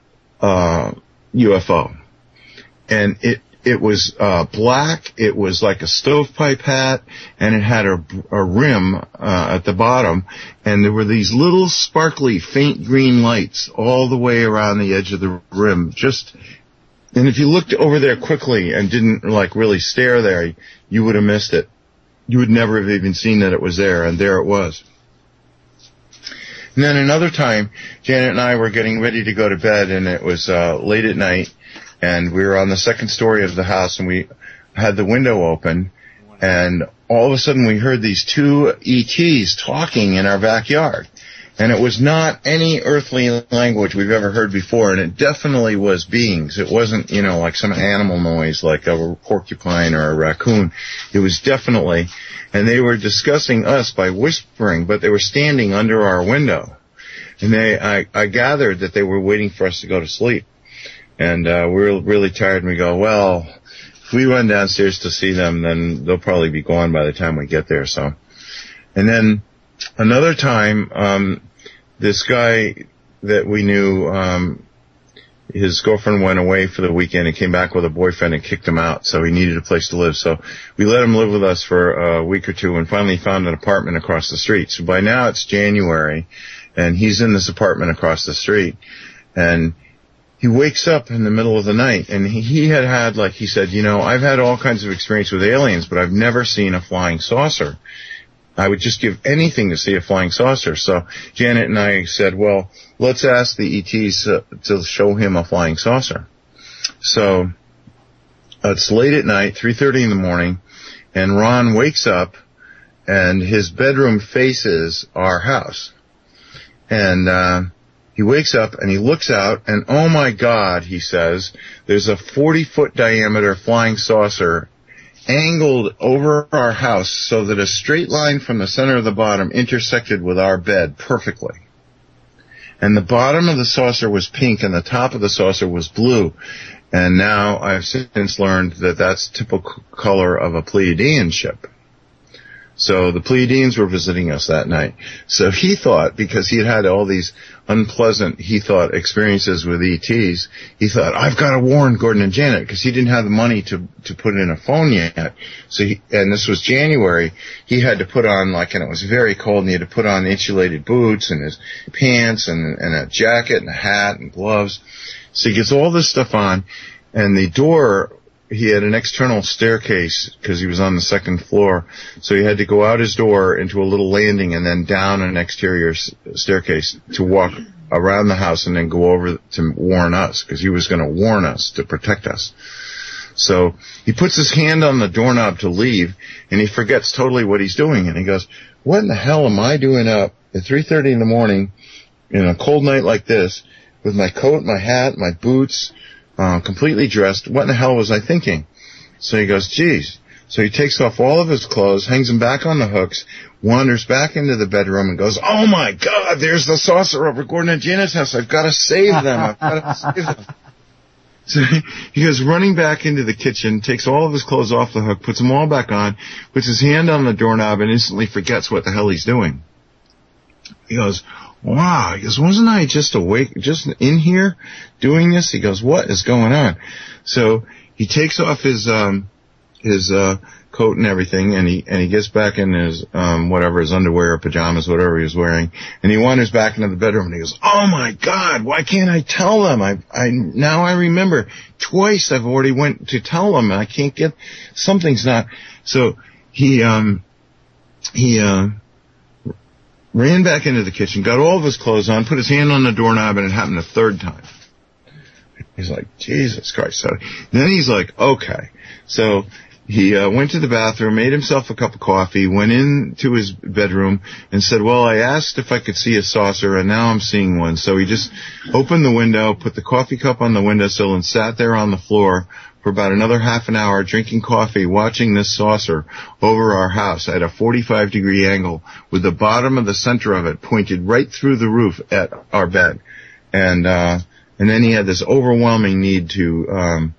UFO. And it was black, it was like a stovepipe hat, and it had a rim at the bottom, and there were these little sparkly faint green lights all the way around the edge of the rim. And if you looked over there quickly and didn't like really stare there, you would have missed it. You would never have even seen that it was there, and there it was. And then another time, Janet and I were getting ready to go to bed, and it was late at night, and we were on the second story of the house, and we had the window open, and all of a sudden we heard these two ETs talking in our backyard. And it was not any earthly language we've ever heard before, and it definitely was beings. It wasn't, like some animal noise like a porcupine or a raccoon. It was definitely, and they were discussing us by whispering, but they were standing under our window. And I gathered that they were waiting for us to go to sleep. And we were really tired, and we go, well, if we run downstairs to see them, then they'll probably be gone by the time we get there. So, and then another time, this guy that we knew, his girlfriend went away for the weekend and came back with a boyfriend and kicked him out, so he needed a place to live. So we let him live with us for a week or two and finally found an apartment across the street. So by now it's January, and he's in this apartment across the street, and he wakes up in the middle of the night, and he had, like he said, I've had all kinds of experience with aliens, but I've never seen a flying saucer. I would just give anything to see a flying saucer. So Janet and I said, well, let's ask the ETs to show him a flying saucer. So it's late at night, 3:30 in the morning, and Ron wakes up, and his bedroom faces our house. And he wakes up and he looks out, and oh my God, he says, there's a 40-foot diameter flying saucer angled over our house so that a straight line from the center of the bottom intersected with our bed perfectly. And the bottom of the saucer was pink and the top of the saucer was blue. And now I've since learned that that's typical color of a Pleiadian ship. So the Pleiadians were visiting us that night. So he thought, because he had all these unpleasant, experiences with ETs, he thought, I've got to warn Gordon and Janet, because he didn't have the money to put in a phone yet. So and this was January, he had to put on, and it was very cold, and he had to put on insulated boots and his pants and a jacket and a hat and gloves. So he gets all this stuff on, and the door, he had an external staircase because he was on the second floor. So he had to go out his door into a little landing and then down an exterior staircase to walk around the house and then go over to warn us, because he was going to warn us to protect us. So he puts his hand on the doorknob to leave, and he forgets totally what he's doing. And he goes, what in the hell am I doing up at 3:30 in the morning in a cold night like this with my coat, my hat, my boots, completely dressed? What in the hell was I thinking? So he goes, geez, So he takes off all of his clothes, hangs them back on the hooks, wanders back into the bedroom and goes, "Oh my God, there's the saucer over Gordon and Janet's house. I've got to save them. I've got to save them." So he goes running back into the kitchen, takes all of his clothes off the hook, puts them all back on, puts his hand on the doorknob and instantly forgets what the hell he's doing. He goes, "Wow." He goes, "Wasn't I just awake, just in here doing this?" He goes, "What is going on?" So he takes off his coat and everything, and he gets back in his his underwear or pajamas, whatever he was wearing, and he wanders back into the bedroom and he goes, "Oh my God, why can't I tell them? Now I remember twice I've already went to tell them and I can't get, something's not." So he ran back into the kitchen, got all of his clothes on, put his hand on the doorknob, and it happened a third time. He's like, Jesus Christ. So then he's like, okay. So he went to the bathroom, made himself a cup of coffee, went into his bedroom, and said, "Well, I asked if I could see a saucer, and now I'm seeing one." So he just opened the window, put the coffee cup on the windowsill, and sat there on the floor for about another half an hour drinking coffee, watching this saucer over our house at a 45-degree angle with the bottom of the center of it pointed right through the roof at our bed. And then he had this overwhelming need to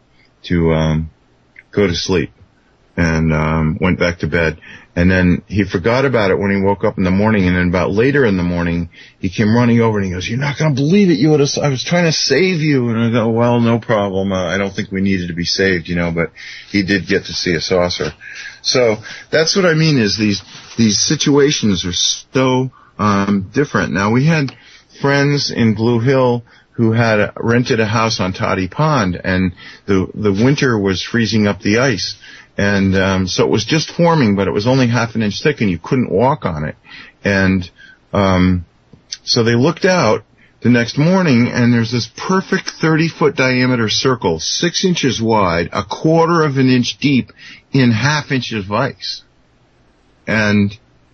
go to sleep and went back to bed. And then he forgot about it when he woke up in the morning, and then about later in the morning, he came running over and he goes, "You're not going to believe it. I was trying to save you." And I go, "Well, no problem. I don't think we needed to be saved, but he did get to see a saucer." So that's what I mean is these situations are so different. Now, we had friends in Blue Hill who had rented a house on Toddy Pond, and the winter was freezing up the ice. And so it was just forming, but it was only half an inch thick, and you couldn't walk on it. And so they looked out the next morning, and there's this perfect 30-foot diameter circle, 6 inches wide, a quarter of an inch deep, in half inches of ice. And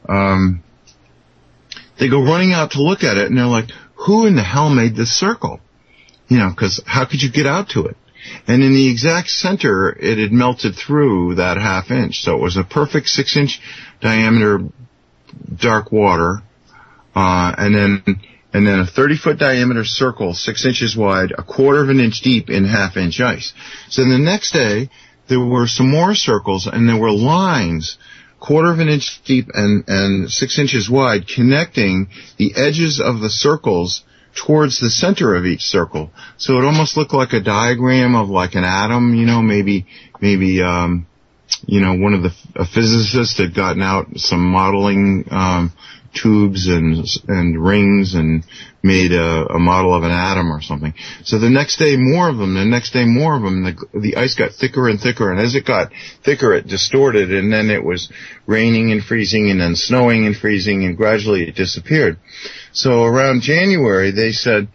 they go running out to look at it, and they're like, "Who in the hell made this circle?" Because how could you get out to it? And in the exact center, it had melted through that half inch. So it was a perfect 6-inch diameter dark water, and then a 30-foot diameter circle, 6 inches wide, a quarter of an inch deep in half-inch ice. So the next day, there were some more circles, and there were lines, quarter of an inch deep and 6 inches wide, connecting the edges of the circles towards the center of each circle. So it almost looked like a diagram of like an atom, maybe one of a physicist had gotten out some modeling tubes and rings and made a model of an atom or something. So the next day more of them, the ice got thicker and thicker, and as it got thicker it distorted, and then it was raining and freezing and then snowing and freezing, and gradually it disappeared. So around January they said,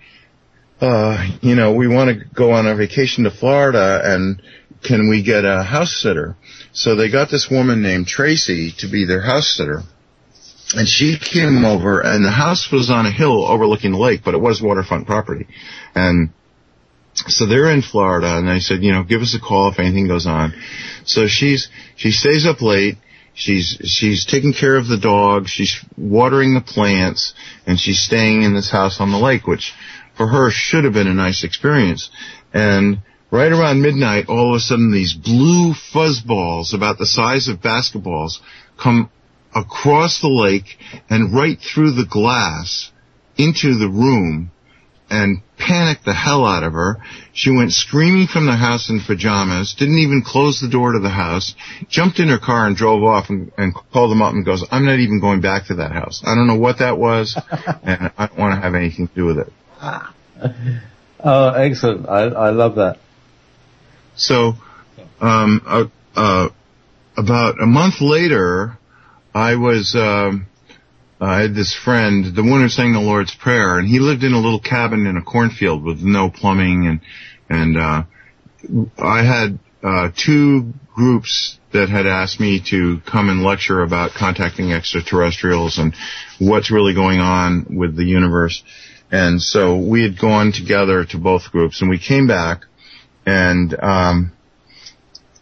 we want to go on a vacation to Florida, and can we get a house sitter? So they got this woman named Tracy to be their house sitter. And she came over, and the house was on a hill overlooking the lake, but it was waterfront property. And so they're in Florida, and they said, give us a call if anything goes on. So she stays up late. She's taking care of the dog. She's watering the plants, and she's staying in this house on the lake, which for her should have been a nice experience. And right around midnight, all of a sudden, these blue fuzzballs about the size of basketballs come across the lake and right through the glass into the room and panicked the hell out of her. She went screaming from the house in pajamas, didn't even close the door to the house, jumped in her car and drove off and called them up and goes, "I'm not even going back to that house. I don't know what that was, and I don't want to have anything to do with it." Oh, excellent. I love that. So, about a month later, I had this friend, the one who sang the Lord's Prayer, and he lived in a little cabin in a cornfield with no plumbing, and I had two groups that had asked me to come and lecture about contacting extraterrestrials and what's really going on with the universe. And so we had gone together to both groups, and we came back, and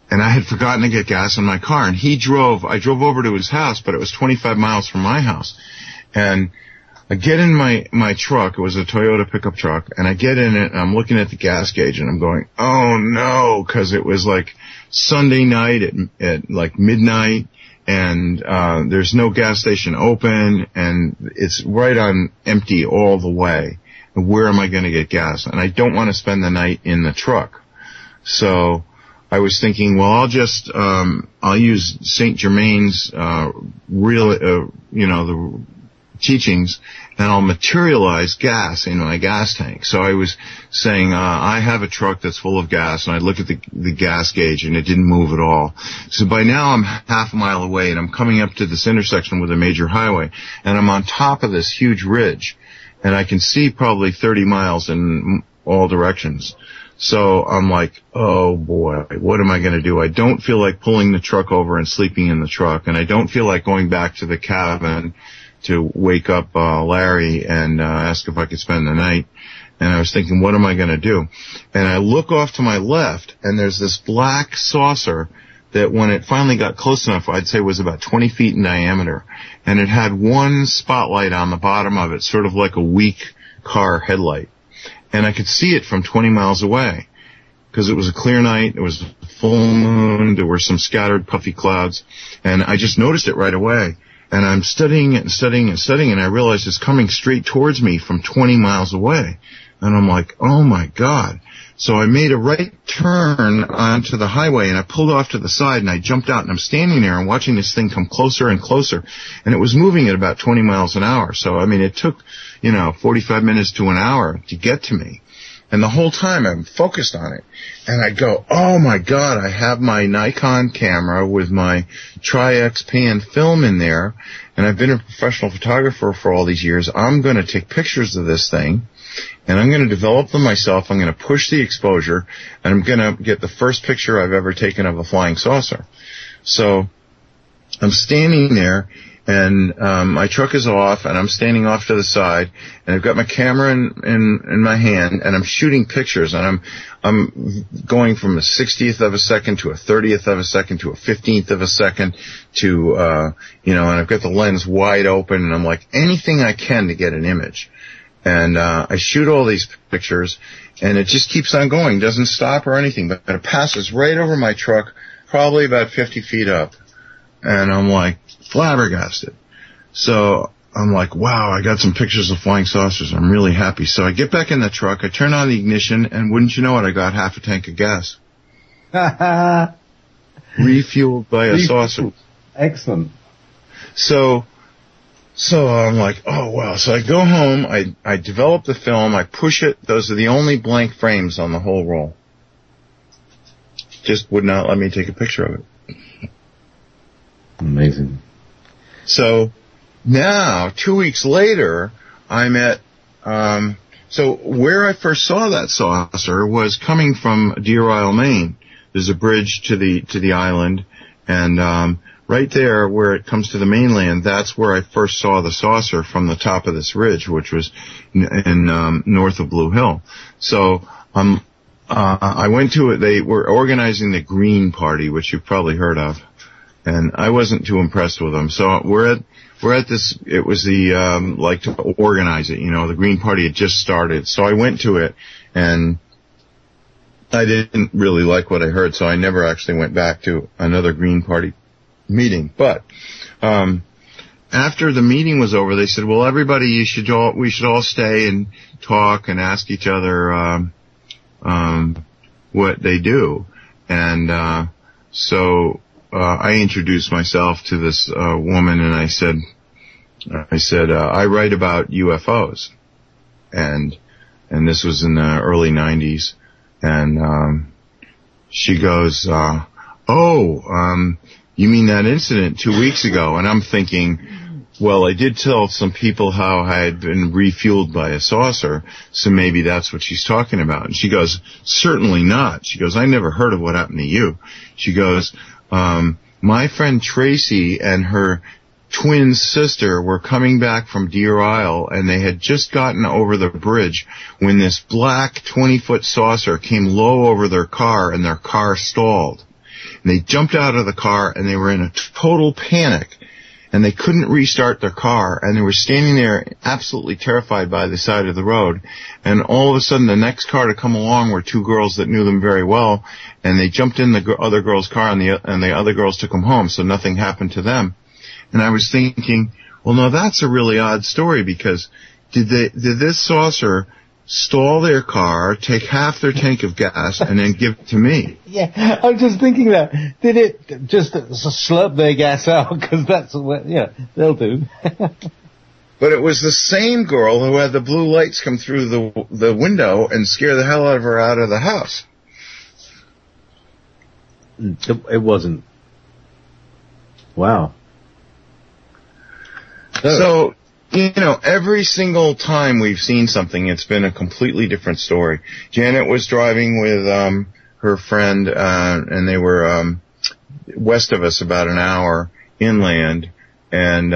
and I had forgotten to get gas in my car, and I drove over to his house, but it was 25 miles from my house. And I get in my truck, it was a Toyota pickup truck, and I get in it, and I'm looking at the gas gauge, and I'm going, oh no, because it was like Sunday night at like midnight, and there's no gas station open, and it's right on empty all the way. And where am I going to get gas? And I don't want to spend the night in the truck. So I was thinking, well, I'll use St. Germain's, the teachings, and I'll materialize gas in my gas tank. So I was saying, I have a truck that's full of gas, and I look at the gas gauge, and it didn't move at all. So by now I'm half a mile away, and I'm coming up to this intersection with a major highway, and I'm on top of this huge ridge, and I can see probably 30 miles in all directions. So I'm like, oh boy, what am I going to do? I don't feel like pulling the truck over and sleeping in the truck, and I don't feel like going back to the cabin to wake up Larry and ask if I could spend the night. And I was thinking, what am I going to do? And I look off to my left, and there's this black saucer that when it finally got close enough, I'd say was about 20 feet in diameter. And it had one spotlight on the bottom of it, sort of like a weak car headlight. And I could see it from 20 miles away because it was a clear night. It was a full moon. There were some scattered puffy clouds. And I just noticed it right away. And I'm studying it and studying and studying, and I realize it's coming straight towards me from 20 miles away. And I'm like, oh my God. So I made a right turn onto the highway, and I pulled off to the side, and I jumped out, and I'm standing there and watching this thing come closer and closer. And it was moving at about 20 miles an hour. So, I mean, it took, 45 minutes to an hour to get to me. And the whole time I'm focused on it. And I go, oh my God, I have my Nikon camera with my Tri-X pan film in there. And I've been a professional photographer for all these years. I'm going to take pictures of this thing. And I'm going to develop them myself. I'm going to push the exposure. And I'm going to get the first picture I've ever taken of a flying saucer. So I'm standing there. And my truck is off, and I'm standing off to the side, and I've got my camera in my hand, and I'm shooting pictures, and I'm going from a 60th of a second to a 30th of a second to a 15th of a second to and I've got the lens wide open, and I'm like, anything I can to get an image. And I shoot all these pictures, and it just keeps on going, doesn't stop or anything, but it passes right over my truck, probably about 50 feet up. And I'm like flabbergasted. So I'm like, wow, I got some pictures of flying saucers. I'm really happy. So I get back in the truck, I turn on the ignition, and wouldn't you know it, I got half a tank of gas. Refueled by a saucer. Excellent. So I'm like, oh wow. So I go home, I develop the film, I push it. Those are the only blank frames on the whole roll. Just would not let me take a picture of it. Amazing. So now, 2 weeks later, I'm at, so where I first saw that saucer was coming from Deer Isle, Maine. There's a bridge to the island, and right there where it comes to the mainland, that's where I first saw the saucer from the top of this ridge, which was in north of Blue Hill. So I went to it. They were organizing the Green Party, which you've probably heard of. And I wasn't too impressed with them. So we're at this, it was the, to organize it, the Green Party had just started. So I went to it, and I didn't really like what I heard, so I never actually went back to another Green Party meeting. But, after the meeting was over, they said, well, everybody, we should all stay and talk and ask each other, what they do. And, so, I introduced myself to this woman, and I said, I write about UFOs, and this was in the early 90s, and she goes, you mean that incident 2 weeks ago? And I'm thinking, well, I did tell some people how I had been refueled by a saucer, so maybe that's what she's talking about. And she goes, certainly not. She goes, I never heard of what happened to you. She goes, my friend Tracy and her twin sister were coming back from Deer Isle, and they had just gotten over the bridge when this black 20-foot saucer came low over their car, and their car stalled. and they jumped out of the car, and they were in a total panic, and they couldn't restart their car, and they were standing there absolutely terrified by the side of the road, and all of a sudden the next car to come along were two girls that knew them very well, and they jumped in the other girl's car, and the other girls took them home, so nothing happened to them. And I was thinking, well, now that's a really odd story, because did this saucer stall their car, take half their tank of gas, and then give it to me? Yeah, I'm just thinking that. Did it just slurp their gas out? Because that's what, yeah, they'll do. But it was the same girl who had the blue lights come through the window and scare the hell out of her out of the house. It wasn't. Wow. So, you know, every single time we've seen something, it's been a completely different story. Janet was driving with her friend, and they were west of us about an hour inland, and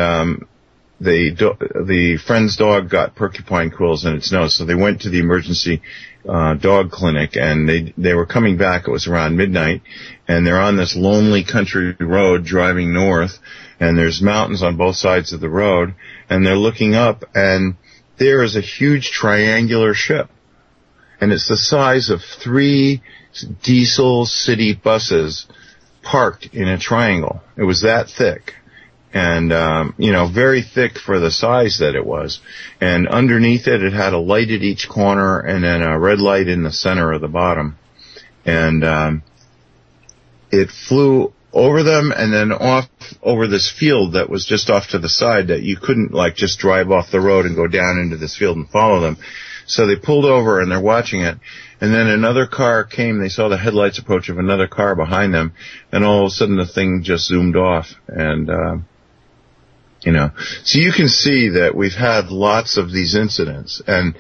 the friend's dog got porcupine quills in its nose, so they went to the emergency dog clinic, and they were coming back. It was around midnight, and they're on this lonely country road driving north, and there's mountains on both sides of the road, and they're looking up, and there is a huge triangular ship, and it's the size of 3 diesel city buses parked in a triangle. It was that thick, and you know, very thick for the size that it was. And underneath it, it had a light at each corner, and then a red light in the center of the bottom. And it flew over them and then off over this field that was just off to the side that you couldn't like just drive off the road and go down into this field and follow them. So they pulled over and they're watching it. And then another car came. They saw the headlights approach of another car behind them, and all of a sudden the thing just zoomed off. And you know, so you can see that we've had lots of these incidents, and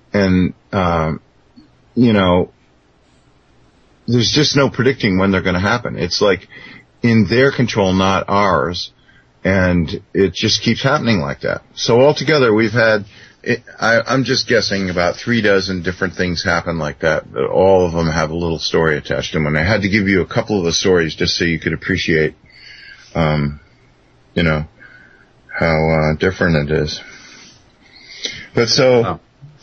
you know, there's just no predicting when they're going to happen. It's like in their control, not ours, and it just keeps happening like that. So altogether, we've had, I'm just guessing, about 36 different things happen like that, but all of them have a little story attached to them. And I had to give you a couple of the stories just so you could appreciate, you know, how different it is. But so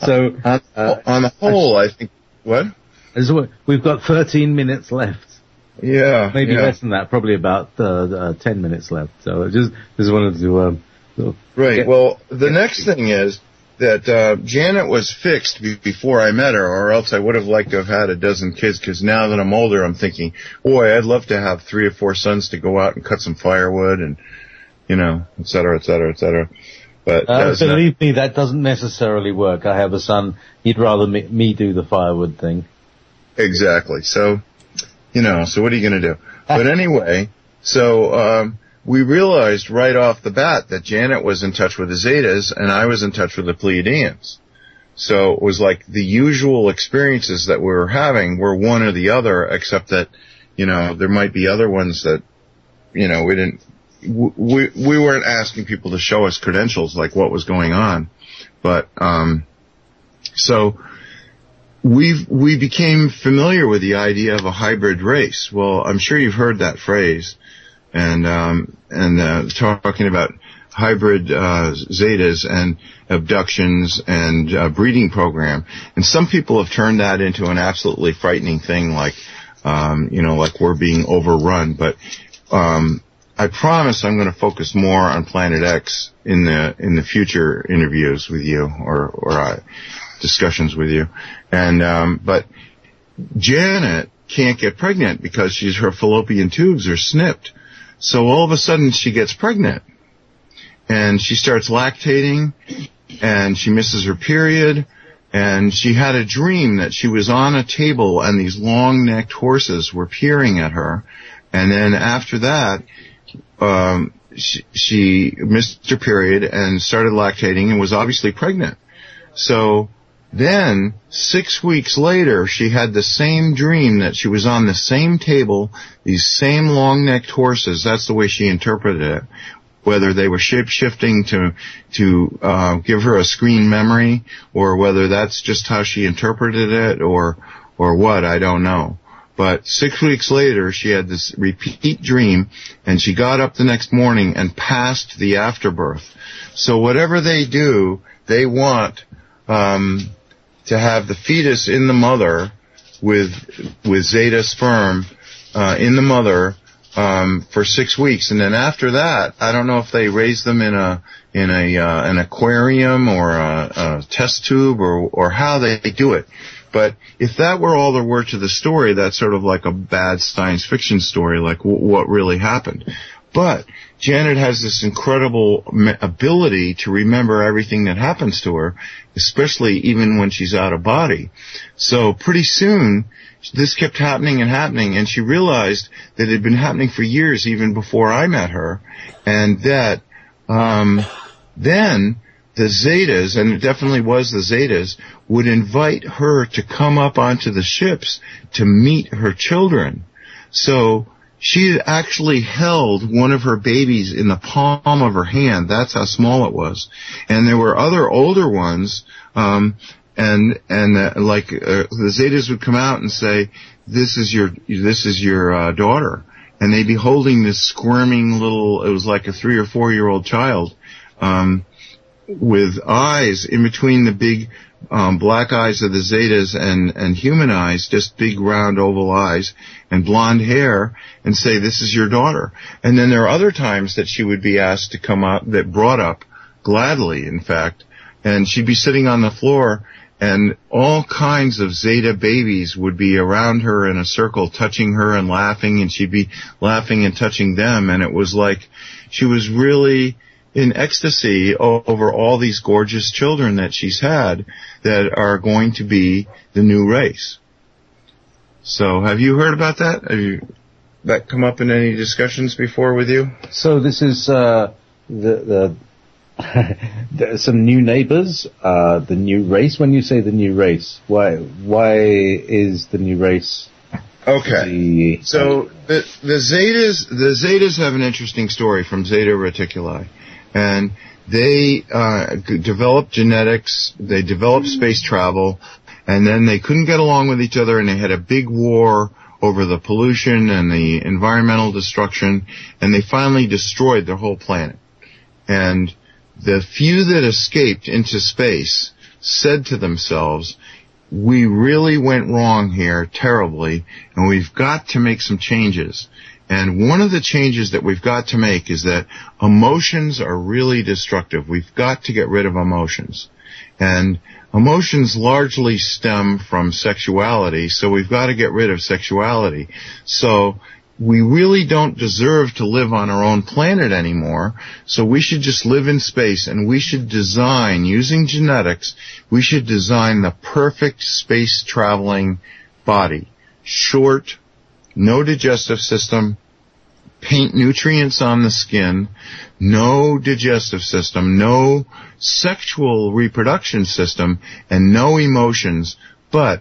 on the whole, I think, what? We've got 13 minutes left. Yeah. Maybe less than that, probably about 10 minutes left. So I just wanted to... right. Well, the next thing is that Janet was fixed before I met her, or else I would have liked to have had a dozen kids, because now that I'm older, I'm thinking, boy, I'd love to have 3 or 4 sons to go out and cut some firewood and, you know, et cetera, et cetera, et cetera. But believe me, that doesn't necessarily work. I have a son. He'd rather me do the firewood thing. Exactly. So, you know, so what are you going to do? But anyway, so we realized right off the bat that Janet was in touch with the Zetas and I was in touch with the Pleiadians. So it was like the usual experiences that we were having were one or the other, except that, you know, there might be other ones that, you know, we weren't asking people to show us credentials like what was going on. But so we became familiar with the idea of a hybrid race. Well, I'm sure you've heard that phrase, and talking about hybrid Zetas and abductions and breeding program. And some people have turned that into an absolutely frightening thing, like you know, like we're being overrun. But I promise I'm going to focus more on Planet X in the future interviews with you or discussions with you. And but Janet can't get pregnant because her fallopian tubes are snipped. So all of a sudden she gets pregnant and she starts lactating and she misses her period, and she had a dream that she was on a table and these long-necked horses were peering at her. And then after that, she missed her period and started lactating and was obviously pregnant. So then 6 weeks later, she had the same dream that she was on the same table, these same long-necked horses. That's the way she interpreted it. Whether they were shape-shifting to give her a screen memory, or whether that's just how she interpreted it, or what, I don't know. But 6 weeks later, she had this repeat dream, and she got up the next morning and passed the afterbirth. So whatever they do, they want to have the fetus in the mother with Zeta sperm in the mother for 6 weeks, and then after that, I don't know if they raise them in an aquarium or a test tube or how they do it. But if that were all there were to the story, that's sort of like a bad science fiction story, like what really happened. But Janet has this incredible ability to remember everything that happens to her, especially even when she's out of body. So pretty soon, this kept happening and happening, and she realized that it had been happening for years, even before I met her, and that then the Zetas, and it definitely was the Zetas, would invite her to come up onto the ships to meet her children. So she had actually held one of her babies in the palm of her hand. That's how small it was. And there were other older ones, the Zetas would come out and say, this is your daughter. And they'd be holding this squirming little, it was like a 3 or 4 year old child, with eyes in between the big black eyes of the Zetas and human eyes, just big round oval eyes and blonde hair, and say, this is your daughter. And then there are other times that she would be asked to come up, that brought up gladly, in fact, and she'd be sitting on the floor, and all kinds of Zeta babies would be around her in a circle, touching her and laughing, and she'd be laughing and touching them, and it was like she was really in ecstasy over all these gorgeous children that she's had that are going to be the new race. So have you heard about that? Have that come up in any discussions before with you? So this is the some new neighbors, the new race. When you say the new race, why is the new race? Okay. So the Zetas have an interesting story from Zeta Reticuli. And they developed genetics, they developed space travel, and then they couldn't get along with each other, and they had a big war over the pollution and the environmental destruction, and they finally destroyed their whole planet. And the few that escaped into space said to themselves, we really went wrong here terribly, and we've got to make some changes. And one of the changes that we've got to make is that emotions are really destructive. We've got to get rid of emotions. And emotions largely stem from sexuality, so we've got to get rid of sexuality. So we really don't deserve to live on our own planet anymore, so we should just live in space, and we should design, using genetics, we should design the perfect space-traveling body. Short, no digestive system, paint nutrients on the skin, no digestive system, no sexual reproduction system, and no emotions, but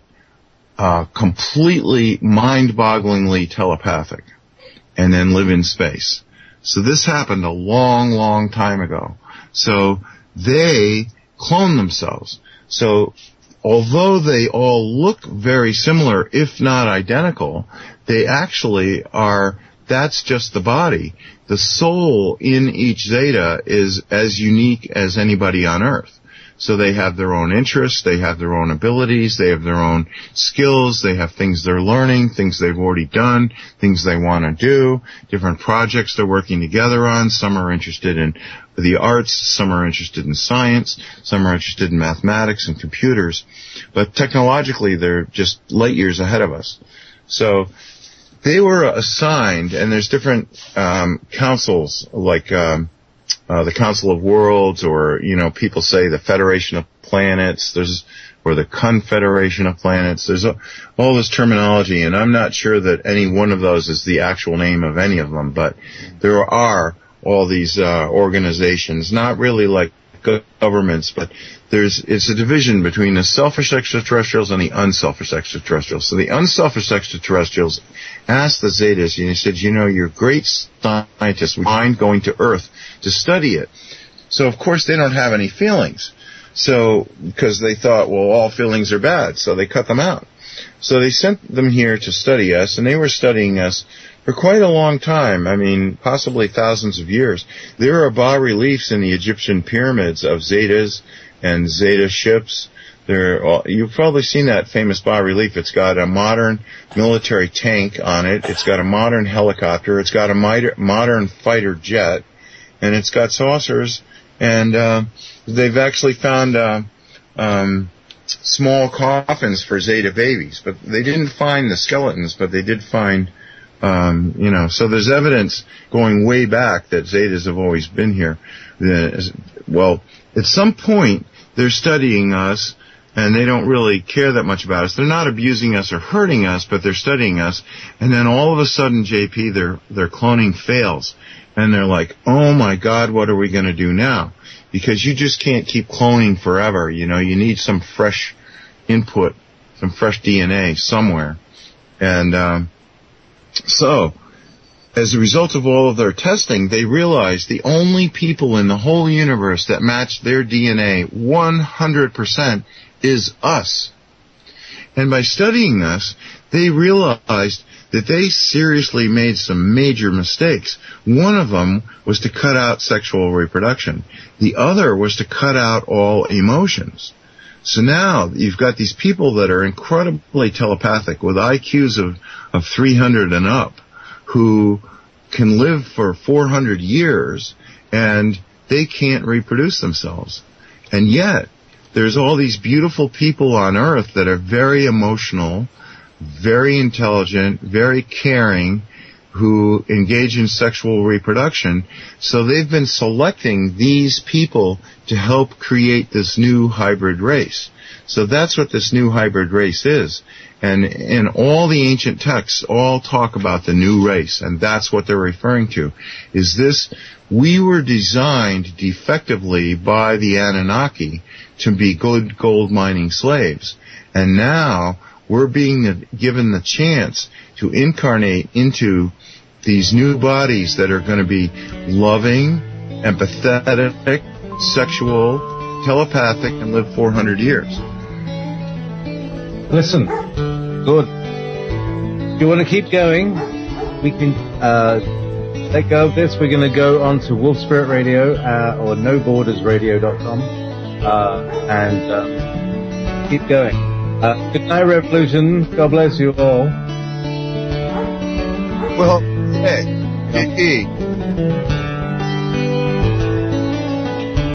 completely mind-bogglingly telepathic, and then live in space. So this happened a long, long time ago. So they cloned themselves. So although they all look very similar, if not identical, they actually are, that's just the body. The soul in each Zeta is as unique as anybody on Earth. So they have their own interests, they have their own abilities, they have their own skills, they have things they're learning, things they've already done, things they want to do, different projects they're working together on. Some are interested in the arts, some are interested in science, some are interested in mathematics and computers. But technologically, they're just light years ahead of us. So they were assigned, and there's different councils, like the Council of Worlds, or, people say the Federation of Planets, or the Confederation of Planets. There's all this terminology, and I'm not sure that any one of those is the actual name of any of them, but there are all these organizations, not really like governments, but it's a division between the selfish extraterrestrials and the unselfish extraterrestrials. So the unselfish extraterrestrials asked the Zetas, and he said, you're great scientists, we mind going to Earth to study it. So of course they don't have any feelings. So, because they thought, well, all feelings are bad, so they cut them out. So they sent them here to study us, and they were studying us for quite a long time. I mean, possibly thousands of years. There are bas-reliefs in the Egyptian pyramids of Zetas and Zeta ships. You've probably seen that famous bas-relief. It's got a modern military tank on it. It's got a modern helicopter. It's got a modern fighter jet. And it's got saucers. And they've actually found small coffins for Zeta babies. But they didn't find the skeletons, but they did find, so there's evidence going way back that Zetas have always been here. Well, at some point, they're studying us, and they don't really care that much about us. They're not abusing us or hurting us, but they're studying us. And then all of a sudden, JP, their cloning fails. And they're like, oh my God, what are we going to do now? Because you just can't keep cloning forever. You need some fresh input, some fresh DNA somewhere. And so, as a result of all of their testing, they realized the only people in the whole universe that match their DNA 100% is us. And by studying this, they realized that they seriously made some major mistakes. One of them was to cut out sexual reproduction. The other was to cut out all emotions. So now you've got these people that are incredibly telepathic with IQs of 300 and up who can live for 400 years and they can't reproduce themselves. And yet, there's all these beautiful people on Earth that are very emotional, very intelligent, very caring, who engage in sexual reproduction. So they've been selecting these people to help create this new hybrid race. So that's what this new hybrid race is. And in all the ancient texts, all talk about the new race, and that's what they're referring to. Is this, we were designed defectively by the Anunnaki to be good gold mining slaves. And now we're being given the chance to incarnate into these new bodies that are going to be loving, empathetic, sexual, telepathic, and live 400 years. Listen, good. If you want to keep going, we can let go of this. We're going to go on to Wolf Spirit Radio or NoBordersRadio.com and keep going. Good night, Revolution. God bless you all. Well, hey,